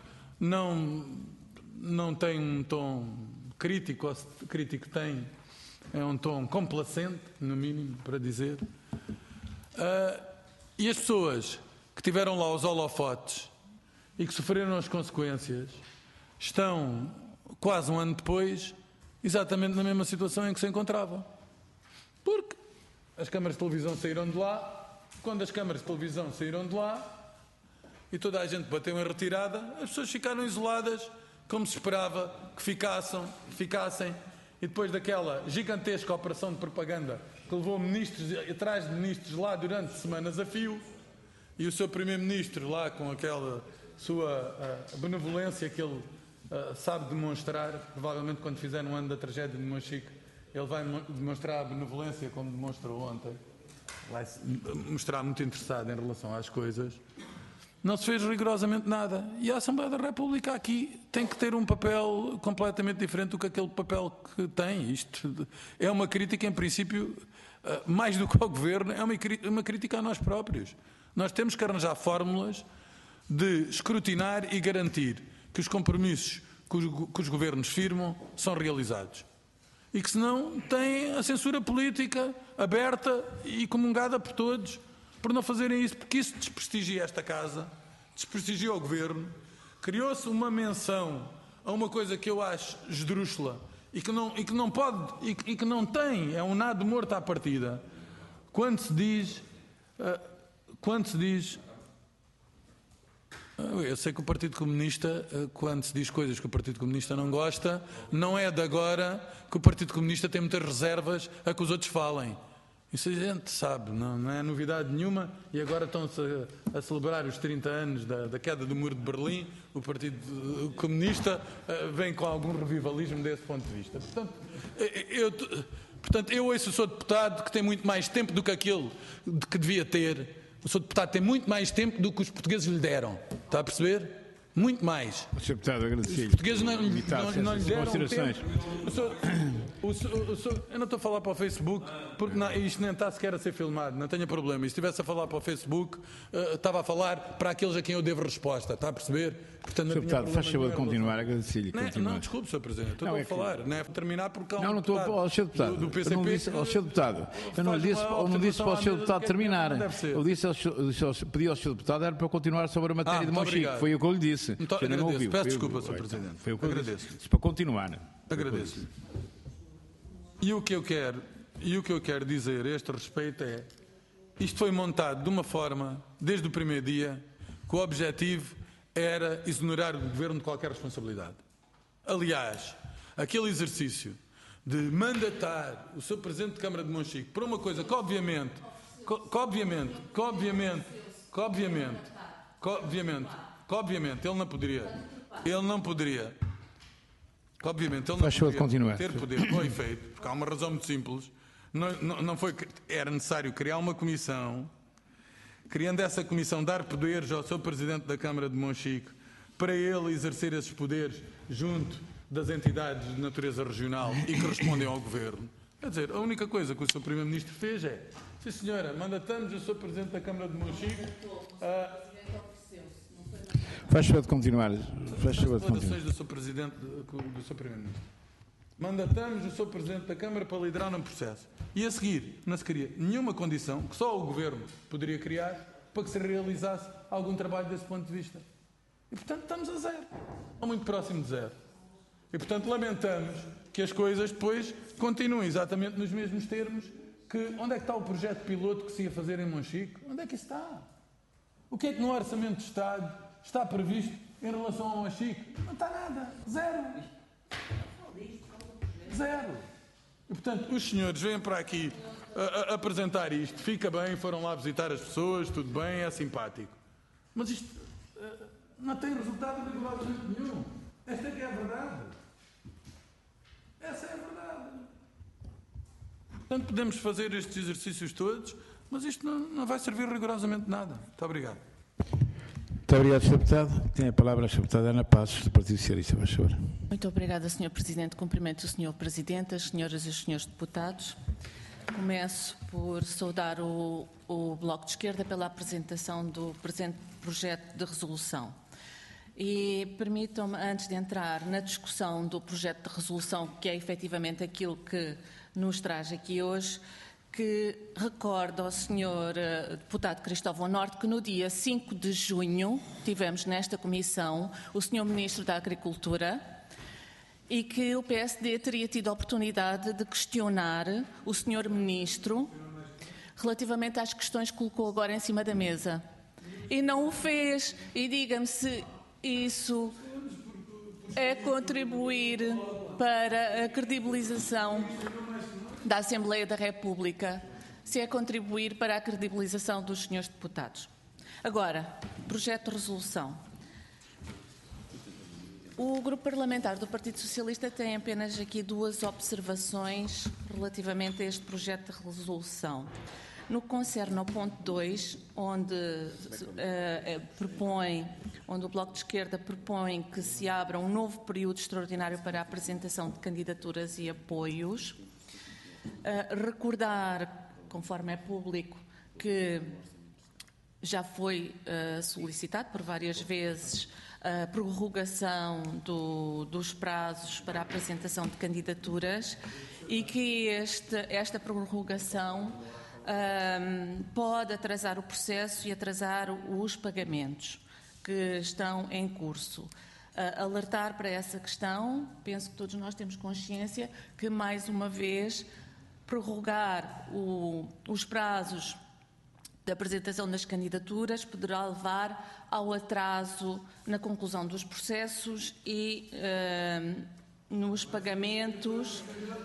não tem um tom crítico, ou se crítico tem, é um tom complacente, no mínimo, para dizer. E as pessoas que tiveram lá os holofotes e que sofreram as consequências estão, quase um ano depois, exatamente na mesma situação em que se encontravam. Porque as câmaras de televisão saíram de lá, quando as câmaras de televisão saíram de lá e toda a gente bateu em retirada, as pessoas ficaram isoladas, como se esperava que ficassem, e depois daquela gigantesca operação de propaganda que levou ministros atrás de ministros lá durante semanas a fio, e o seu primeiro-ministro lá com aquela sua benevolência que ele sabe demonstrar, provavelmente quando fizer um ano da tragédia de Monchique, ele vai demonstrar a benevolência como demonstrou ontem, vai mostrar muito interessado em relação às coisas. Não se fez rigorosamente nada. E a Assembleia da República aqui tem que ter um papel completamente diferente do que aquele papel que tem. Isto é uma crítica, em princípio, mais do que ao Governo, é uma crítica a nós próprios. Nós temos que arranjar fórmulas de escrutinar e garantir que os compromissos que os governos firmam são realizados. E que senão tem a censura política aberta e comungada por todos por não fazerem isso, porque isso desprestigia esta casa, desprestigia o Governo, criou-se uma menção a uma coisa que eu acho esdrúxula e que não pode, e que não tem, é um nado morto à partida, quando se diz, eu sei que o Partido Comunista, quando se diz coisas que o Partido Comunista não gosta, não é de agora que o Partido Comunista tem muitas reservas a que os outros falem. Isso a gente sabe, não é novidade nenhuma, e agora estão-se a celebrar os 30 anos da queda do Muro de Berlim. O Partido Comunista vem com algum revivalismo desse ponto de vista. Portanto, eu ouço o Sr. Deputado que tem muito mais tempo do que aquele que devia ter. O Sr. Deputado tem muito mais tempo do que os portugueses lhe deram. Está a perceber? Muito mais. O Sr. Deputado, agradeço-lhe. Os portugueses não lhe deram considerações. Eu não estou a falar para o Facebook, porque isto nem está sequer a ser filmado, não tenha problema. E se estivesse a falar para o Facebook, estava a falar para aqueles a quem eu devo resposta. Está a perceber? Portanto, Sr. Deputado, faz favor de continuar, agradeço-lhe. Não, desculpe, Sr. Presidente, estou a falar. Não é terminar porque há um não estou ao Sr. Deputado. do PCP. Eu não disse ao Sr. Deputado. Eu não disse para o Sr. Deputado terminar. Eu pedi ao Sr. Deputado era para eu continuar sobre a matéria de Monchique. Foi o que eu lhe disse. Agradeço. Peço desculpa, Sr. Presidente. Foi o que eu agradeço. Disse para continuar. Agradeço. E o que eu quero dizer a este respeito é: isto foi montado de uma forma, desde o primeiro dia, que o objetivo era exonerar o Governo de qualquer responsabilidade. Aliás, aquele exercício de mandatar o Sr. Presidente de Câmara de Monchique por uma coisa que obviamente ele não poderia ter poder com efeito, porque há uma razão muito simples. Era necessário criar uma comissão, criando essa comissão, dar poderes ao Sr. Presidente da Câmara de Monchique para ele exercer esses poderes junto das entidades de natureza regional e que respondem ao Governo. Quer dizer, a única coisa que o Sr. Primeiro-Ministro fez é: sim senhora, mandatamos o Sr. Presidente da Câmara de Monchique Faz favor de continuar. Declarações do Sr. Presidente, do Sr. Primeiro-Ministro. Mandatamos o Sr. Presidente da Câmara para liderar um processo. E a seguir, não se cria nenhuma condição que só o Governo poderia criar para que se realizasse algum trabalho desse ponto de vista. E, portanto, estamos a zero. Ou muito próximo de zero. E, portanto, lamentamos que as coisas depois continuem exatamente nos mesmos termos que... Onde é que está o projeto piloto que se ia fazer em Monchique? Onde é que isso está? O que é que no Orçamento de Estado está previsto em relação ao Monchique? Não está nada. Zero. Zero. E, portanto, os senhores vêm para aqui apresentar isto. Fica bem, foram lá visitar as pessoas, tudo bem, é simpático. Mas isto não tem resultado rigorosamente nenhum. Esta é que é a verdade. Essa é a verdade. Portanto, podemos fazer estes exercícios todos, mas isto não vai servir rigorosamente nada. Muito obrigado. Muito obrigado, Sr. Deputado. Tem a palavra a Sra. Deputada Ana Passos, do Partido Socialista. Por favor. Muito obrigada, Sr. Presidente. Cumprimento o Sr. Presidente, as senhoras e os senhores deputados. Começo por saudar o o Bloco de Esquerda pela apresentação do presente projeto de resolução. E permitam-me, antes de entrar na discussão do projeto de resolução, que é efetivamente aquilo que nos traz aqui hoje, que recordo ao Sr. Deputado Cristóvão Norte que no dia 5 de junho tivemos nesta comissão o Sr. Ministro da Agricultura e que o PSD teria tido a oportunidade de questionar o Sr. Ministro relativamente às questões que colocou agora em cima da mesa. E não o fez. E diga-me se isso é contribuir para a credibilização da Assembleia da República, se é contribuir para a credibilização dos senhores deputados. Agora, projeto de resolução. O Grupo Parlamentar do Partido Socialista tem apenas aqui 2 observações relativamente a este projeto de resolução. No que concerne ao ponto 2, onde o Bloco de Esquerda propõe que se abra um novo período extraordinário para a apresentação de candidaturas e apoios, recordar, conforme é público, que já foi solicitado por várias vezes a prorrogação dos prazos para a apresentação de candidaturas e que esta prorrogação pode atrasar o processo e atrasar os pagamentos que estão em curso. Alertar para essa questão, penso que todos nós temos consciência que, mais uma vez, prorrogar os prazos da apresentação das candidaturas poderá levar ao atraso na conclusão dos processos e nos pagamentos,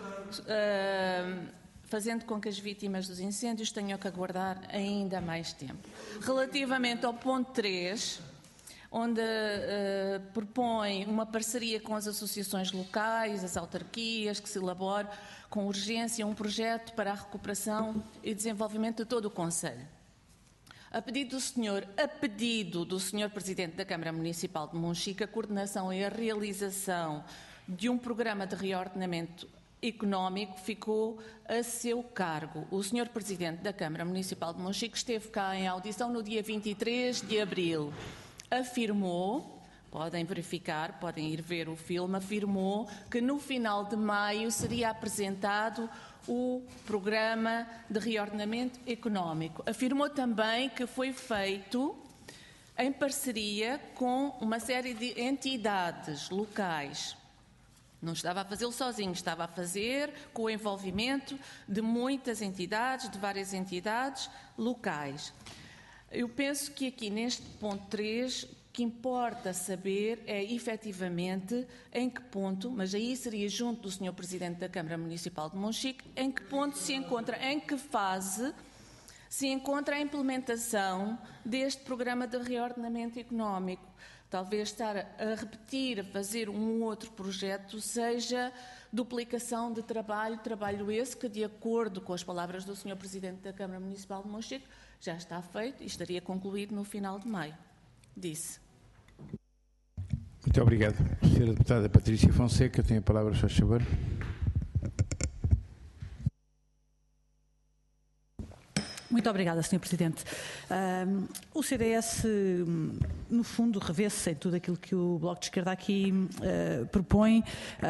fazendo com que as vítimas dos incêndios tenham que aguardar ainda mais tempo. Relativamente ao ponto 3, onde propõe uma parceria com as associações locais, as autarquias, que se elabore com urgência um projeto para a recuperação e desenvolvimento de todo o concelho. A pedido do Sr. Presidente da Câmara Municipal de Monchique, a coordenação e a realização de um programa de reordenamento económico ficou a seu cargo. O Sr. Presidente da Câmara Municipal de Monchique esteve cá em audição no dia 23 de abril. Afirmou, podem verificar, podem ir ver o filme, afirmou que no final de maio seria apresentado o programa de reordenamento económico. Afirmou também que foi feito em parceria com uma série de entidades locais. Não estava a fazê-lo sozinho, estava a fazer com o envolvimento de muitas entidades, de várias entidades locais. Eu penso que aqui neste ponto 3, o que importa saber é efetivamente em que ponto, mas aí seria junto do Sr. Presidente da Câmara Municipal de Monchique, em que ponto se encontra, em que fase se encontra a implementação deste programa de reordenamento económico. Talvez estar a repetir, a fazer um outro projeto, seja duplicação de trabalho esse que, de acordo com as palavras do Sr. Presidente da Câmara Municipal de Monchique, já está feito e estaria concluído no final de maio. Disse. Muito obrigado. Sra. Deputada Patrícia Fonseca, tem a palavra, faz favor. Muito obrigada, Sr. Presidente. O CDS, no fundo, revê-se em tudo aquilo que o Bloco de Esquerda aqui propõe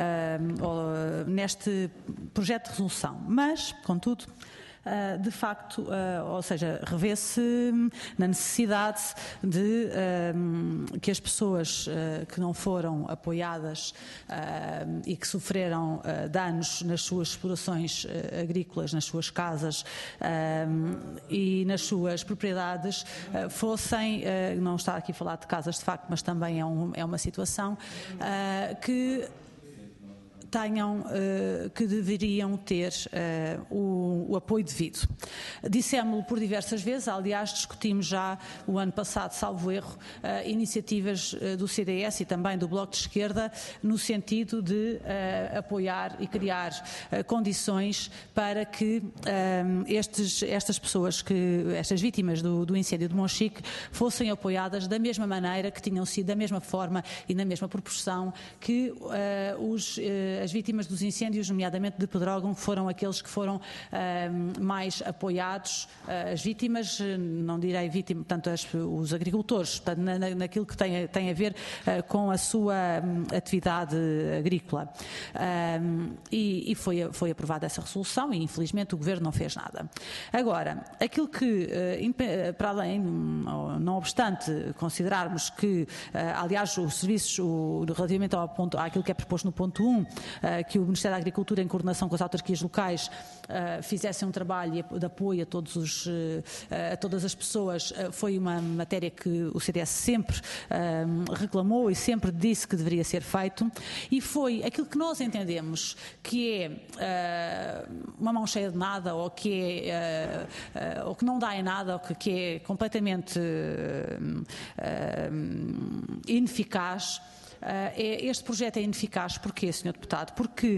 neste projeto de resolução. Mas, contudo, de facto, ou seja, revê-se na necessidade de que as pessoas que não foram apoiadas e que sofreram danos nas suas explorações agrícolas, nas suas casas e nas suas propriedades fossem, não está aqui a falar de casas de facto, mas também é uma situação que que deveriam ter o apoio devido. Dissemos-lo por diversas vezes, aliás, discutimos já o ano passado, salvo erro, iniciativas do CDS e também do Bloco de Esquerda no sentido de apoiar e criar condições para que estas pessoas, estas vítimas do incêndio de Monchique, fossem apoiadas da mesma maneira que tinham sido, da mesma forma e na mesma proporção que as vítimas dos incêndios, nomeadamente de Pedrógão, foram aqueles que foram mais apoiados. As vítimas, não direi vítima, portanto, os agricultores, portanto, naquilo que tem a ver com a sua atividade agrícola. E foi aprovada essa resolução e, infelizmente, o Governo não fez nada. Agora, aquilo que, para além, não obstante considerarmos que, aliás, os serviços, relativamente àquilo que é proposto no ponto 1, que o Ministério da Agricultura, em coordenação com as autarquias locais, fizessem um trabalho de apoio a todas as pessoas, foi uma matéria que o CDS sempre reclamou e sempre disse que deveria ser feito, e foi aquilo que nós entendemos que é uma mão cheia de nada, ou que ou que não dá em nada, ou que é completamente ineficaz. Este projeto é ineficaz porquê, Sr. Deputado? Porque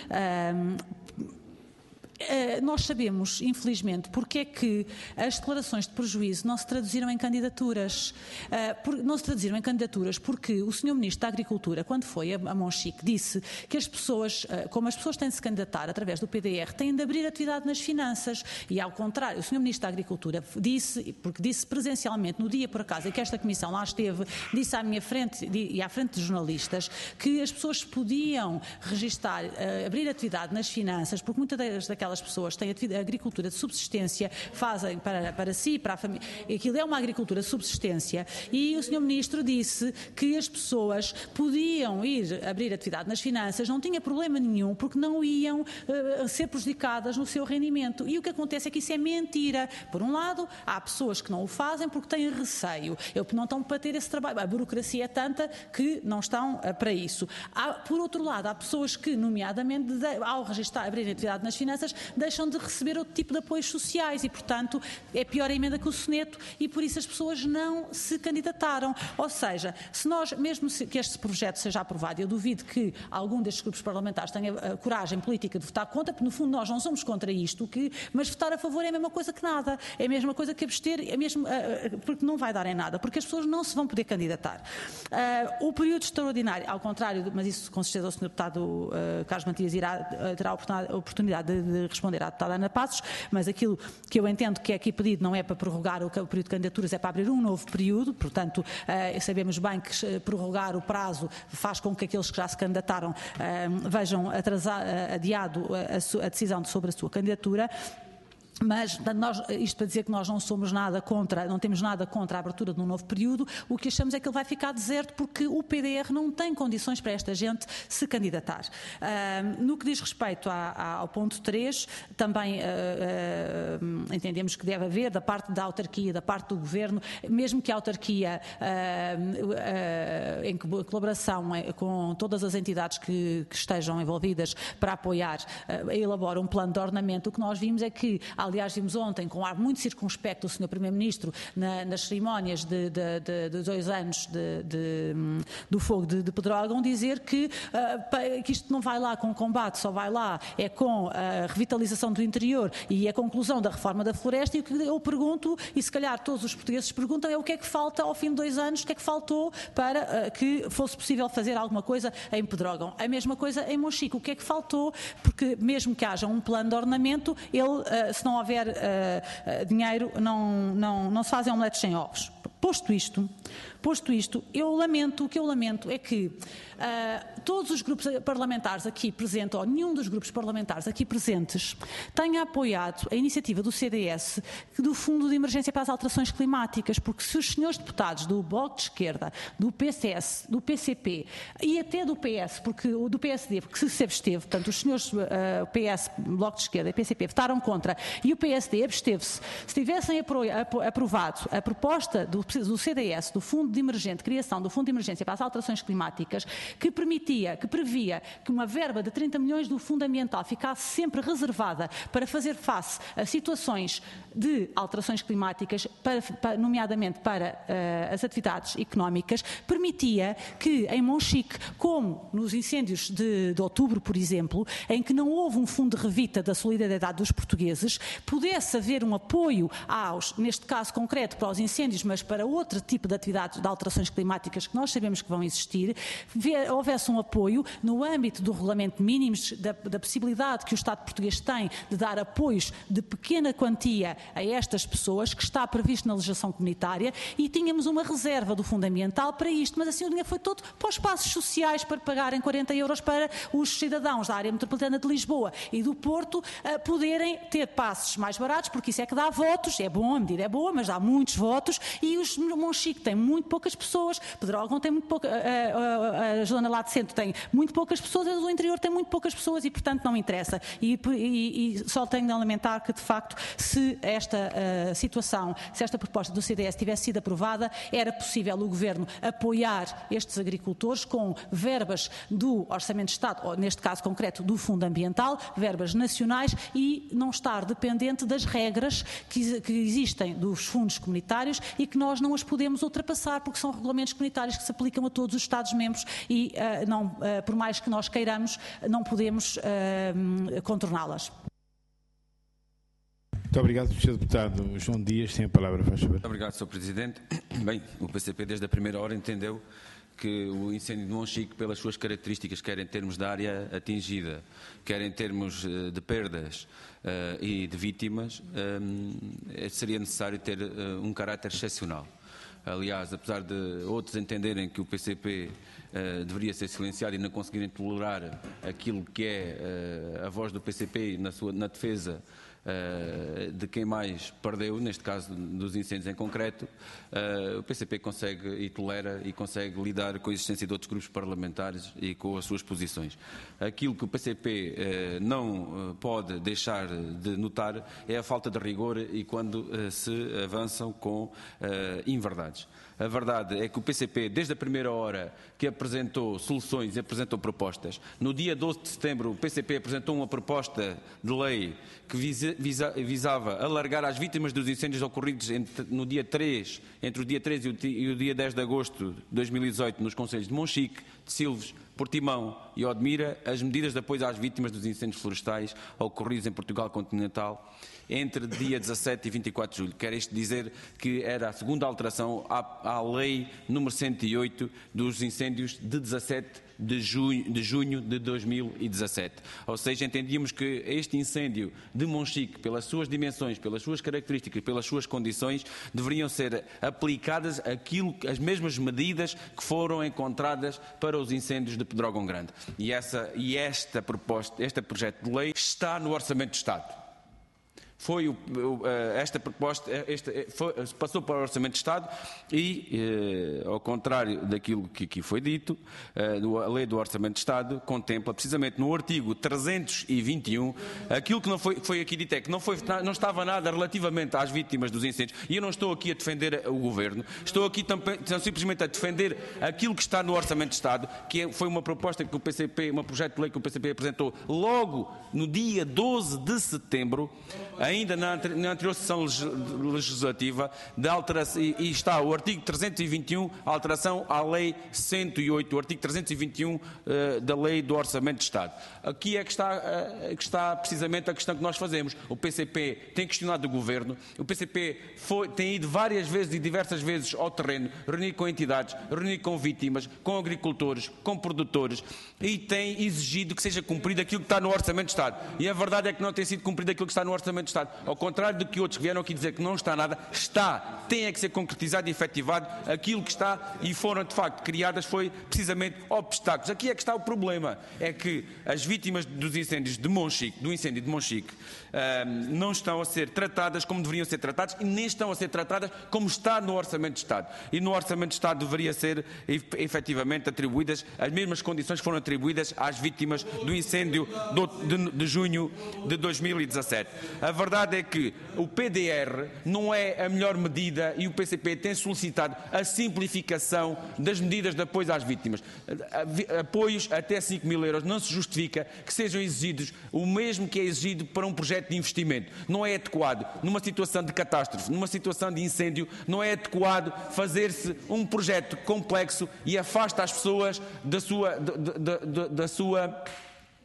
nós sabemos, infelizmente, porque é que as declarações de prejuízo não se traduziram em candidaturas. Não se traduziram em candidaturas porque o Sr. Ministro da Agricultura, quando foi a Monchique, disse que as pessoas, como as pessoas têm de se candidatar através do PDR, têm de abrir atividade nas finanças. E, ao contrário, o Sr. Ministro da Agricultura disse, porque disse presencialmente, no dia por acaso em que esta comissão lá esteve, disse à minha frente e à frente de jornalistas que as pessoas podiam registar, abrir atividade nas finanças, porque muitas daquelas pessoas têm agricultura de subsistência, fazem para si, para a família. Aquilo é uma agricultura de subsistência, e o Sr. Ministro disse que as pessoas podiam ir abrir atividade nas finanças, não tinha problema nenhum, porque não iam ser prejudicadas no seu rendimento. E o que acontece é que isso é mentira. Por um lado, há pessoas que não o fazem porque têm receio, não estão para ter esse trabalho. A burocracia é tanta que não estão para isso. Por outro lado, há pessoas que, nomeadamente, ao registrar, abrir atividade nas finanças, deixam de receber outro tipo de apoios sociais e, portanto, é pior a emenda que o soneto, e por isso as pessoas não se candidataram. Ou seja, se nós, mesmo que este projeto seja aprovado, eu duvido que algum destes grupos parlamentares tenha a coragem política de votar contra, porque no fundo nós não somos contra isto, mas votar a favor é a mesma coisa que nada, é a mesma coisa que abster, porque não vai dar em nada, porque as pessoas não se vão poder candidatar. O período extraordinário, ao contrário, mas isso com certeza o Sr. Deputado Carlos Matias terá a oportunidade de responder à deputada Ana Passos, mas aquilo que eu entendo que é aqui pedido não é para prorrogar o período de candidaturas, é para abrir um novo período, portanto, sabemos bem que prorrogar o prazo faz com que aqueles que já se candidataram vejam adiado a decisão sobre a sua candidatura. Mas isto para dizer que nós não somos nada contra, não temos nada contra a abertura de um novo período, o que achamos é que ele vai ficar deserto porque o PDR não tem condições para esta gente se candidatar. No que diz respeito ao ponto 3, também entendemos que deve haver, da parte da autarquia, da parte do Governo, mesmo que a autarquia, em colaboração com todas as entidades que estejam envolvidas para apoiar, elabora um plano de ordenamento, o que nós vimos é que, aliás, vimos ontem, com um ar muito circunspecto, o Sr. Primeiro-Ministro, nas cerimónias de 2 anos do fogo de Pedrógão, dizer que isto não vai lá com combate, só vai lá é com a revitalização do interior e a conclusão da reforma da floresta. E o que eu pergunto, e se calhar todos os portugueses perguntam, é o que é que falta ao fim de 2 anos, o que é que faltou para que fosse possível fazer alguma coisa em Pedrógão. A mesma coisa em Monchique, o que é que faltou, porque mesmo que haja um plano de ordenamento, se não houver dinheiro, não se fazem omeletes sem ovos. Posto isto, o que eu lamento é que todos os grupos parlamentares aqui presentes, ou nenhum dos grupos parlamentares aqui presentes, tenha apoiado a iniciativa do CDS do Fundo de Emergência para as Alterações Climáticas, porque se os senhores deputados do Bloco de Esquerda, do PCS, do PCP e até do PS, do PSD, porque se absteve, portanto, os senhores PS, Bloco de Esquerda e PCP votaram contra e o PSD absteve-se, se tivessem aprovado a proposta do CDS, do Fundo de Criação do Fundo de Emergência para as Alterações Climáticas, que previa que uma verba de 30 milhões do Fundo Ambiental ficasse sempre reservada para fazer face a situações de alterações climáticas, nomeadamente para as atividades económicas, permitia que em Monchique, como nos incêndios de outubro, por exemplo, em que não houve um fundo de revita da solidariedade dos portugueses, pudesse haver um apoio neste caso concreto, para os incêndios, mas para para outro tipo de atividades de alterações climáticas que nós sabemos que vão existir, houvesse um apoio no âmbito do regulamento de mínimos, da possibilidade que o Estado português tem de dar apoios de pequena quantia a estas pessoas, que está previsto na legislação comunitária, e tínhamos uma reserva do Fundo Ambiental para isto, mas assim o dinheiro foi todo para os espaços sociais, para pagarem 40 euros para os cidadãos da área metropolitana de Lisboa e do Porto poderem ter passes mais baratos, porque isso é que dá votos, é bom, a medida é boa, mas dá muitos votos, e os Monchique têm muito poucas pessoas, Pedrógão tem muito pouca, a zona lá de centro tem muito poucas pessoas, a do interior tem muito poucas pessoas e, portanto, não interessa. E só tenho de lamentar que, de facto, se esta situação, se esta proposta do CDS tivesse sido aprovada, era possível o Governo apoiar estes agricultores com verbas do Orçamento de Estado, ou neste caso concreto do Fundo Ambiental, verbas nacionais, e não estar dependente das regras que existem dos fundos comunitários e que nós não as podemos ultrapassar, porque são regulamentos comunitários que se aplicam a todos os Estados-membros e, por mais que nós queiramos, não podemos contorná-las. Muito obrigado, Sr. Deputado. João Dias tem a palavra, faz favor. Muito obrigado, Sr. Presidente. Bem, o PCP desde a primeira hora entendeu que o incêndio de Monchique, pelas suas características, quer em termos da área atingida, quer em termos de perdas e de vítimas, seria necessário ter um caráter excepcional. Aliás, apesar de outros entenderem que o PCP deveria ser silenciado e não conseguirem tolerar aquilo que é a voz do PCP na defesa de quem mais perdeu, neste caso dos incêndios em concreto, o PCP consegue e tolera e consegue lidar com a existência de outros grupos parlamentares e com as suas posições. Aquilo que o PCP não pode deixar de notar é a falta de rigor e quando se avançam com inverdades. A verdade é que o PCP, desde a primeira hora que apresentou soluções e apresentou propostas, no dia 12 de setembro o PCP apresentou uma proposta de lei que visava alargar às vítimas dos incêndios ocorridos entre o dia 3 e o dia 10 de agosto de 2018 nos concelhos de Monchique, de Silves, Portimão e Odmira, as medidas de apoio às vítimas dos incêndios florestais ocorridos em Portugal continental entre dia 17 e 24 de julho. Quer isto dizer que era a segunda alteração à lei número 108 dos incêndios de 17 de junho de 2017. Ou seja, entendíamos que este incêndio de Monchique, pelas suas dimensões, pelas suas características, pelas suas condições, deveriam ser aplicadas as mesmas medidas que foram encontradas para os incêndios de Pedrógão Grande. E este projeto de lei está no Orçamento de Estado. Esta proposta passou para o Orçamento de Estado e, ao contrário daquilo que aqui foi dito, a lei do Orçamento de Estado contempla precisamente no artigo 321 aquilo que não foi aqui dito, é que não estava nada relativamente às vítimas dos incêndios. E eu não estou aqui a defender o Governo, estou aqui também simplesmente a defender aquilo que está no Orçamento de Estado, que foi uma proposta que o PCP, um projeto de lei que o PCP apresentou logo no dia 12 de setembro, ainda na anterior sessão legislativa, e está o artigo 321, a alteração à lei 108, o artigo 321 da lei do Orçamento de Estado. Aqui é que está precisamente a questão que nós fazemos. O PCP tem questionado o Governo, o PCP tem ido várias vezes e diversas vezes ao terreno, reunir com entidades, reunir com vítimas, com agricultores, com produtores, e tem exigido que seja cumprido aquilo que está no Orçamento de Estado. E a verdade é que não tem sido cumprido aquilo que está no Orçamento de Estado. Ao contrário do que outros vieram aqui dizer que não está nada, tem que ser concretizado e efetivado aquilo que está, e foram de facto criadas foi precisamente obstáculos. Aqui é que está o problema, é que as vítimas dos incêndios de Monchique, do incêndio de Monchique, não estão a ser tratadas como deveriam ser tratadas e nem estão a ser tratadas como está no Orçamento de Estado. E no Orçamento de Estado deveria ser efetivamente atribuídas as mesmas condições que foram atribuídas às vítimas do incêndio de junho de 2017. A verdade é que o PDR não é a melhor medida e o PCP tem solicitado a simplificação das medidas de apoio às vítimas. Apoios até 5.000 euros não se justifica que sejam exigidos o mesmo que é exigido para um projeto de investimento. Não é adequado, numa situação de catástrofe, numa situação de incêndio, não é adequado fazer-se um projeto complexo e afasta as pessoas da sua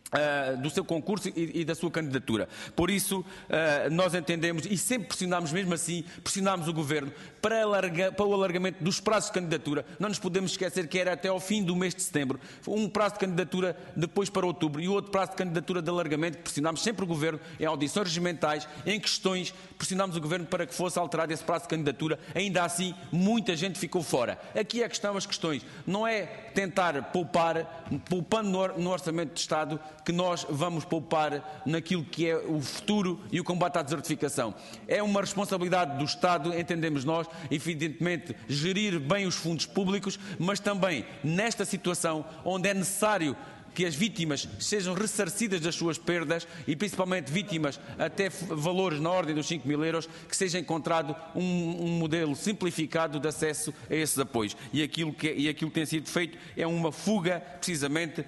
do seu concurso e da sua candidatura. Por isso, nós entendemos e sempre pressionámos, mesmo assim, pressionámos o Governo para o alargamento dos prazos de candidatura. Não nos podemos esquecer que era até ao fim do mês de setembro, um prazo de candidatura depois para outubro e outro prazo de candidatura de alargamento. Pressionámos sempre o Governo em audições regimentais, em questões, pressionámos o Governo para que fosse alterado esse prazo de candidatura. Ainda assim, muita gente ficou fora. Aqui é a questão, as questões. Não é tentar poupar, poupando no Orçamento de Estado, que nós vamos poupar naquilo que é o futuro e o combate à desertificação. É uma responsabilidade do Estado, entendemos nós, evidentemente, gerir bem os fundos públicos, mas também nesta situação onde é necessário que as vítimas sejam ressarcidas das suas perdas e principalmente vítimas até valores na ordem dos 5.000 euros, que seja encontrado um modelo simplificado de acesso a esses apoios. E aquilo que tem sido feito é uma fuga precisamente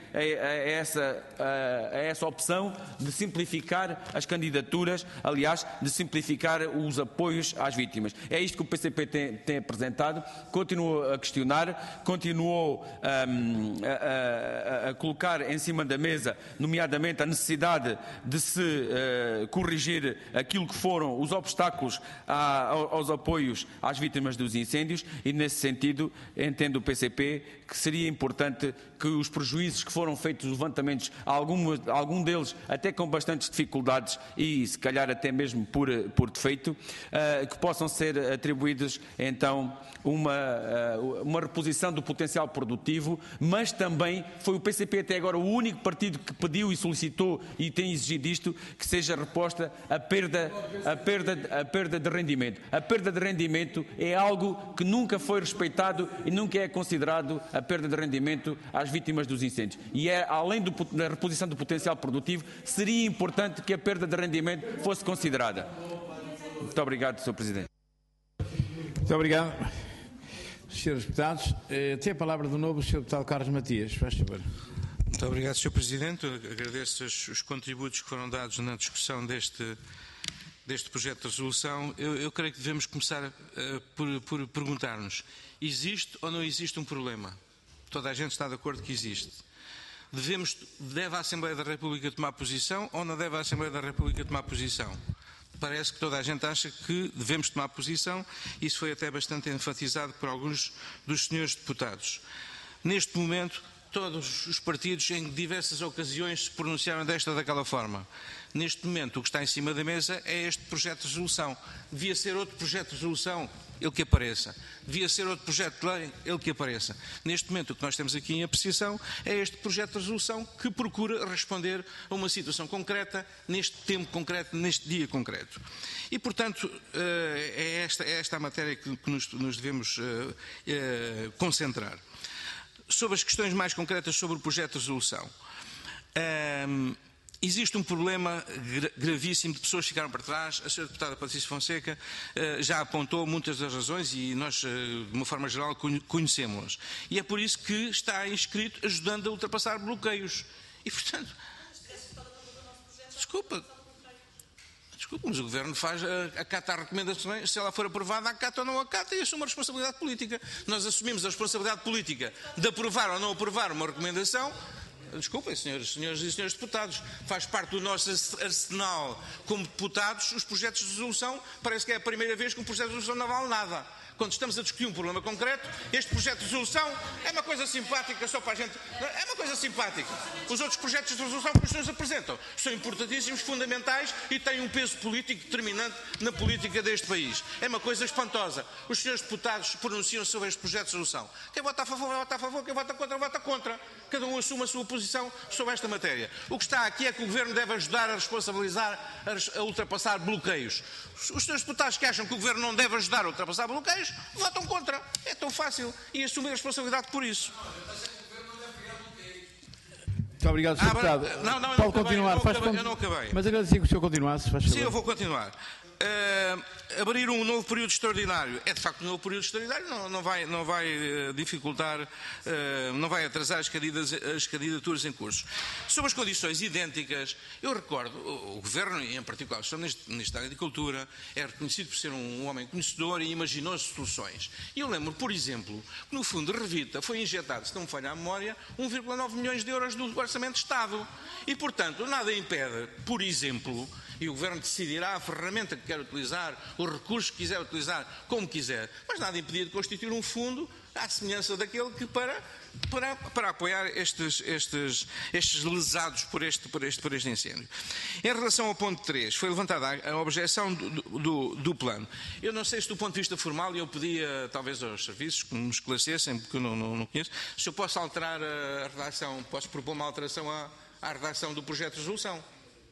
a essa opção de simplificar as candidaturas, aliás, de simplificar os apoios às vítimas. É isto que o PCP tem apresentado, continua a questionar, continuou a colocar em cima da mesa, nomeadamente a necessidade de se corrigir aquilo que foram os obstáculos aos apoios às vítimas dos incêndios e, nesse sentido, entendo o PCP que seria importante que os prejuízos que foram feitos, os levantamentos, algum deles até com bastantes dificuldades e se calhar até mesmo por defeito, que possam ser atribuídos então uma reposição do potencial produtivo, mas também foi o PCP até agora o único partido que pediu e solicitou e tem exigido isto, que seja reposta a perda de rendimento. A perda de rendimento é algo que nunca foi respeitado e nunca é considerado a perda de rendimento às vítimas dos incêndios. E além da reposição do potencial produtivo, seria importante que a perda de rendimento fosse considerada. Muito obrigado, Sr. Presidente. Muito obrigado. Senhores deputados, tem a palavra de novo o Sr. Deputado Carlos Matias. Faz favor. Muito obrigado, Sr. Presidente. Agradeço os contributos que foram dados na discussão deste projeto de resolução. Eu creio que devemos começar por perguntar-nos: existe ou não existe um problema? Toda a gente está de acordo que existe. Deve a Assembleia da República tomar posição ou não deve a Assembleia da República tomar posição? Parece que toda a gente acha que devemos tomar posição. Isso foi até bastante enfatizado por alguns dos senhores deputados. Neste momento, todos os partidos em diversas ocasiões se pronunciaram desta ou daquela forma. Neste momento o que está em cima da mesa é este projeto de resolução. Devia ser outro projeto de resolução, ele que apareça. Devia ser outro projeto de lei, ele que apareça. Neste momento o que nós temos aqui em apreciação é este projeto de resolução que procura responder a uma situação concreta, neste tempo concreto, neste dia concreto. E, portanto, é esta a matéria que nos devemos concentrar. Sobre as questões mais concretas sobre o projeto de resolução. Existe um problema gravíssimo de pessoas que ficaram para trás. A Sra. Deputada Patrícia Fonseca já apontou muitas das razões e nós, de uma forma geral, conhecemos-las. E é por isso que está inscrito ajudando a ultrapassar bloqueios. E, portanto... Desculpa, mas o Governo acata as recomendações, se ela for aprovada, acata ou não acata e assume a responsabilidade política. Nós assumimos a responsabilidade política de aprovar ou não aprovar uma recomendação. Desculpem, senhores e senhores deputados, faz parte do nosso arsenal como deputados. Os projetos de resolução, parece que é a primeira vez que um projeto de resolução não vale nada. Quando estamos a discutir um problema concreto, este projeto de resolução é uma coisa simpática só para a gente. É uma coisa simpática. Os outros projetos de resolução que os senhores apresentam são importantíssimos, fundamentais e têm um peso político determinante na política deste país. É uma coisa espantosa. Os senhores deputados pronunciam sobre este projeto de resolução. Quem vota a favor vai votar a favor, quem vota contra vota contra. Cada um assume a sua posição sobre esta matéria. O que está aqui é que o Governo deve ajudar a responsabilizar, a ultrapassar bloqueios. Os senhores deputados que acham que o Governo não deve ajudar a ultrapassar bloqueios, votam contra. É tão fácil. E assumir a responsabilidade por isso. Muito obrigado, Sr. Deputado. Não, pode continuar. Eu não acabei. Mas agradecia que o senhor continuasse. Faz favor. Sim, eu vou continuar. Abrir um novo período extraordinário é de facto um novo período extraordinário, não vai dificultar, não vai atrasar as candidaturas em curso. Sobre as condições idênticas, eu recordo, o Governo, e em particular o Sr. Ministro da Agricultura, é reconhecido por ser um homem conhecedor e imaginou soluções. E eu lembro, por exemplo, que no fundo de Revita foi injetado, se não me falha a memória, 1,9 milhões de euros do Orçamento de Estado. E, portanto, nada impede, por exemplo, e o Governo decidirá a ferramenta que quer utilizar, o recurso que quiser utilizar, como quiser, mas nada impedia de constituir um fundo à semelhança daquele que para apoiar estes lesados por este incêndio. Em relação ao ponto 3, foi levantada a objeção do plano. Eu não sei se do ponto de vista formal, eu pedia talvez aos serviços que me esclarecessem, porque eu não conheço, se eu posso alterar a redação, posso propor uma alteração à redação do projeto de resolução.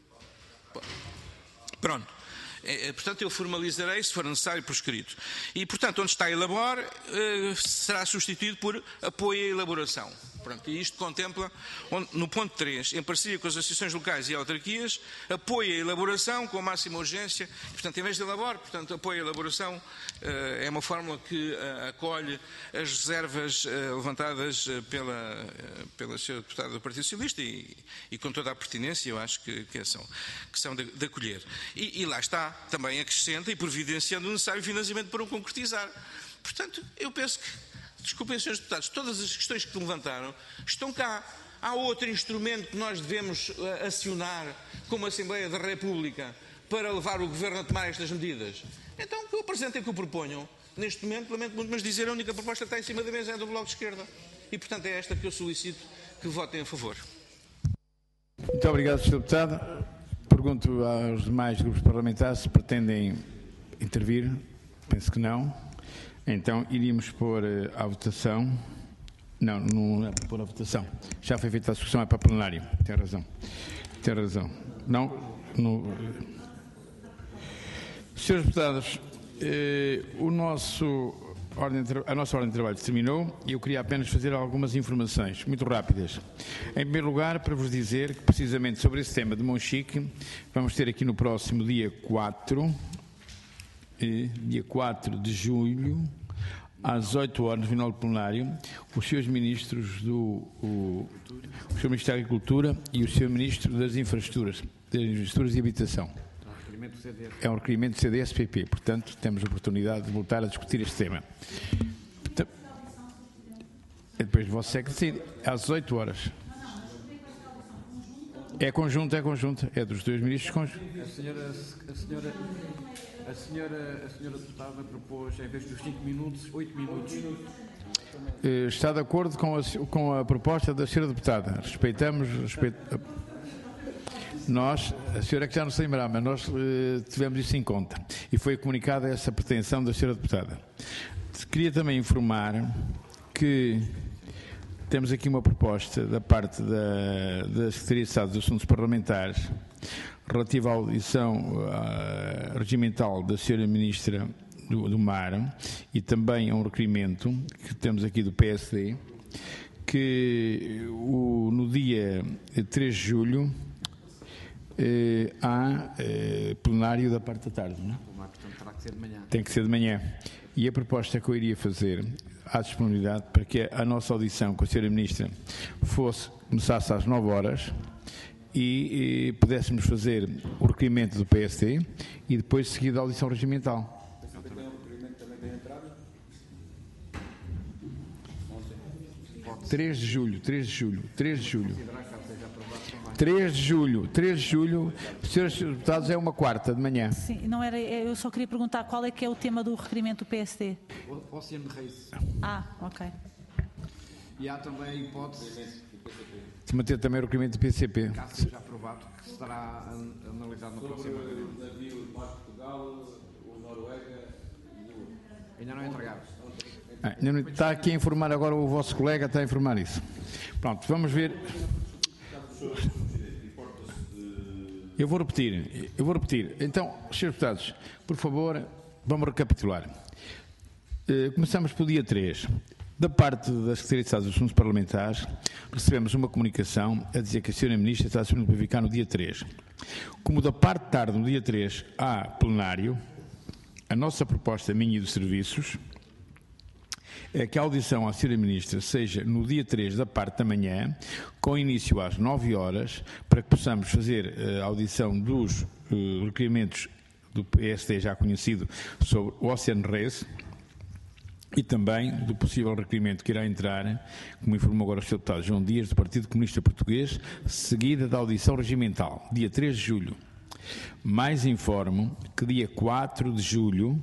Pronto. Portanto, eu formalizarei, se for necessário, por escrito. E, portanto, onde está elabore, será substituído por apoio à elaboração. Pronto, e isto contempla, no ponto 3, em parceria com as associações locais e autarquias, apoio à elaboração com a máxima urgência. E, portanto, em vez de elabore, portanto, apoio à elaboração é uma fórmula que acolhe as reservas levantadas pela senhora deputada do Partido Socialista e com toda a pertinência, eu acho que são de acolher. E lá está, também acrescenta e providenciando o necessário financiamento para o concretizar. Portanto, eu penso que, desculpem, senhores deputados, todas as questões que levantaram estão cá. Há outro instrumento que nós devemos acionar como Assembleia da República para levar o Governo a tomar estas medidas. Então, que o apresentem, que o proponham. Neste momento, lamento muito, mas dizer a única proposta que está em cima da mesa é a do Bloco de Esquerda. E, portanto, é esta que eu solicito que votem a favor. Muito obrigado, Sr. Deputado. Pergunto aos demais grupos parlamentares se pretendem intervir. Penso que não. Então, iríamos pôr à votação. Não é para pôr à votação. Já foi feita a discussão, é para plenário. Tem razão. Tem razão. Não. Senhores deputados, a nossa ordem de trabalho terminou e eu queria apenas fazer algumas informações muito rápidas. Em primeiro lugar, para vos dizer que precisamente sobre esse tema de Monchique, vamos ter aqui no próximo dia 4 de julho, às 8 horas, no final do plenário, os senhores ministros o Sr. Ministro da Agricultura e o Sr. Ministro das Infraestruturas e Habitação. É um requerimento do CDS-PP, portanto, temos a oportunidade de voltar a discutir este tema. Depois o vosso secretário decide, às 8 horas. É conjunto, é dos dois ministros conjuntos. A senhora deputada propôs, em vez dos 5 minutos, 8 minutos. Está de acordo com a proposta da senhora deputada. Respeitamos. Nós, a senhora é que já não se lembrar, mas nós tivemos isso em conta. E foi comunicada essa pretensão da senhora deputada. Queria também informar que temos aqui uma proposta da parte da Secretaria de Estado dos Assuntos Parlamentares relativa à audição regimental da senhora Ministra do Mar e também a um requerimento que temos aqui do PSD que no dia 3 de julho há plenário da parte da tarde, não é? Portanto, terá que ser de manhã. Tem que ser de manhã. E a proposta que eu iria fazer à disponibilidade para que a nossa audição com a senhora Ministra começasse às 9 horas e pudéssemos fazer o requerimento do PSD e depois seguir a audição regimental. 3 de julho. 3 de julho, senhores deputados, é uma quarta de manhã. Sim, não era, eu só queria perguntar qual é que é o tema do requerimento do PSD. Oceano Race. Ok. E há também a hipótese De manter também o requerimento do PCP. caso seja aprovado, que será analisado no próximo ano. O navio de Portugal, o Noruega e o... Ainda não é entregado. Está aqui a informar agora, o vosso colega está a informar isso. Pronto, vamos ver. Eu vou repetir. Então, senhores deputados, por favor, vamos recapitular. Começamos pelo dia 3. Da parte da Secretaria de Estado dos Assuntos Parlamentares, recebemos uma comunicação a dizer que a Sra. Ministra está disponível para ficar no dia 3. Como da parte de tarde, no dia 3, há plenário, a nossa proposta, minha e dos serviços, é que a audição à Sra. Ministra seja no dia 3 da parte da manhã, com início às 9 horas, para que possamos fazer a audição dos requerimentos do PSD já conhecido sobre o Ocean Race, e também do possível requerimento que irá entrar, como informou agora o Sr. Deputado João Dias, do Partido Comunista Português, seguida da audição regimental, dia 3 de julho. Mais informo que dia 4 de julho,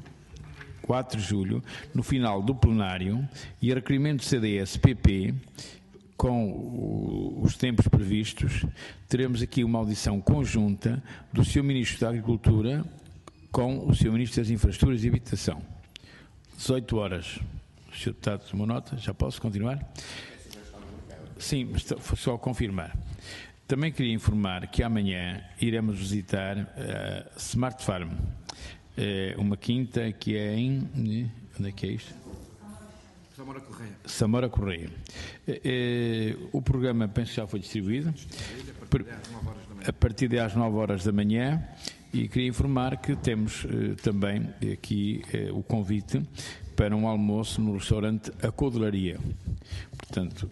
no final do plenário, e a requerimento do CDS-PP, com os tempos previstos, teremos aqui uma audição conjunta do Sr. Ministro da Agricultura com o Sr. Ministro das Infraestruturas e Habitação. 18 horas. O Sr. Deputado tomou nota, já posso continuar? Sim, mas foi só confirmar. Também queria informar que amanhã iremos visitar a Smart Farm, uma quinta que é em... Onde é que é isto? Samora Correia. O programa, penso que já foi distribuído, a partir de às 9 horas da manhã, e queria informar que temos também aqui o convite para um almoço no restaurante A Codelaria. Portanto,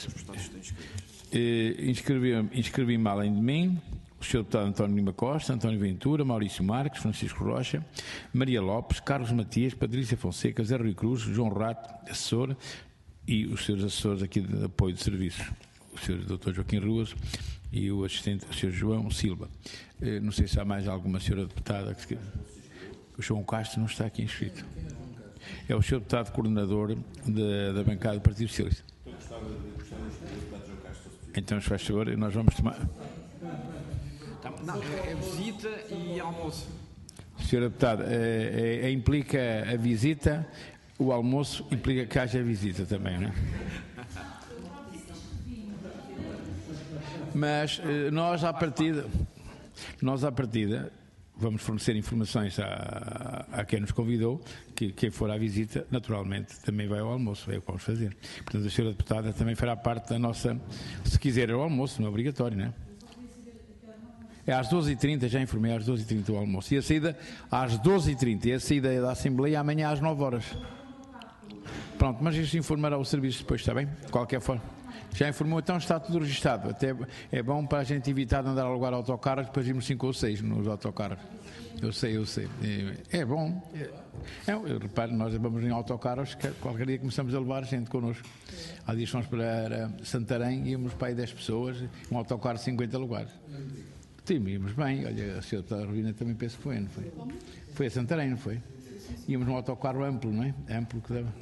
inscrevi-me além de mim, o Sr. Deputado António Lima Costa, António Ventura, Maurício Marques, Francisco Rocha, Maria Lopes, Carlos Matias, Patrícia Fonseca, Zé Rui Cruz, João Rato, assessor, e os seus assessores aqui de apoio de serviços, o Sr. Dr. Joaquim Ruas e o assistente, o Sr. João Silva. Não sei se há mais alguma senhora deputada que... O João Castro não está aqui inscrito. É o Sr. Deputado Coordenador da bancada do Partido Socialista. Então, se faz favor, nós vamos tomar... Não, é visita e almoço. Sr. Deputado, implica a visita, o almoço implica que haja visita também, não é? Mas nós, à partida, vamos fornecer informações a quem nos convidou, que quem for à visita, naturalmente, também vai ao almoço, é o que vamos fazer. Portanto, a senhora deputada também fará parte da nossa, se quiser, ao almoço, não é obrigatório, não é? É às 12h30, já informei, às 12h30 o almoço. E a saída às 12h30, e a saída da Assembleia amanhã às 9 horas. Pronto, mas isso informará o serviço depois, está bem? De qualquer forma. Já informou, então está tudo registado. Até é bom para a gente evitar de andar a alugar autocarros, depois irmos 5 ou 6 nos autocarros. Eu sei. É bom. Eu reparo, nós vamos em autocarros, que qualquer dia começamos a levar gente connosco. Há dias fomos para Santarém, íamos para aí 10 pessoas, um autocarro de 50 lugares. Sim, íamos bem. Olha, a senhora Rubina também penso que foi, não foi? Foi a Santarém, não foi? Íamos num autocarro amplo, não é? Amplo que dava.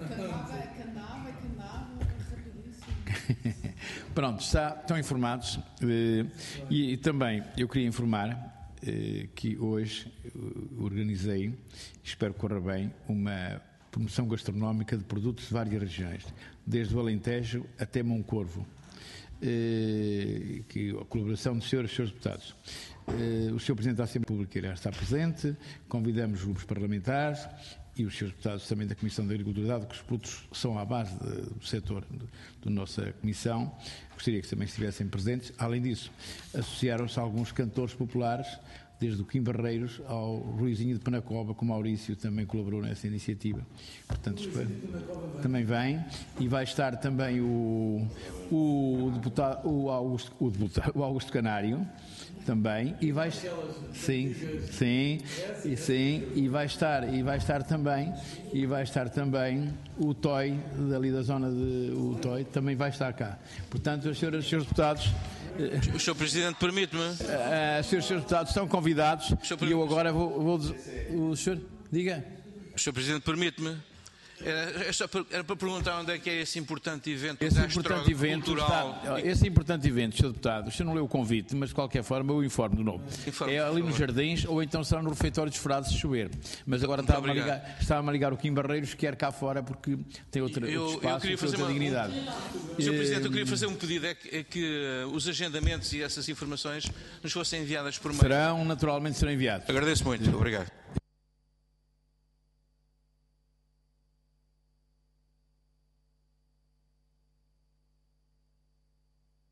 Pronto, estão informados. E também eu queria informar que hoje organizei, espero que corra bem, uma promoção gastronómica de produtos de várias regiões, desde o Alentejo até Moncorvo. Que a colaboração dos senhores deputados. O Sr. Presidente da Assembleia Pública irá estar presente, convidamos os grupos parlamentares e os senhores deputados também da Comissão da Agricultura, dado que os produtos são à base do setor da nossa Comissão, gostaria que também estivessem presentes. Além disso, associaram-se alguns cantores populares, desde o Kim Barreiros ao Ruizinho de Penacova, que o Maurício também colaborou nessa iniciativa. Portanto, também vem, e vai estar também o Augusto Canário, também, e vai estar também o Toy, dali da zona o Toy, também vai estar cá. Portanto, as senhoras e os senhores deputados, o Sr. Presidente, permite-me? Os senhores deputados estão convidados e eu agora vou o senhor, diga. O Sr. Presidente, permite-me? Era para perguntar onde é que é esse importante evento cultural. Esse importante evento, Sr. Deputado, o senhor não leu o convite, mas de qualquer forma eu informo de novo. É ali nos Jardins, ou então será no refeitório dos Frades se chover. Mas agora estava-me a ligar o Kim Barreiros, que quer cá fora porque tem outro espaço e outra dignidade. Sr. Presidente, eu queria fazer um pedido, é que os agendamentos e essas informações nos fossem enviadas por mail. Naturalmente serão enviados. Agradeço muito, obrigado.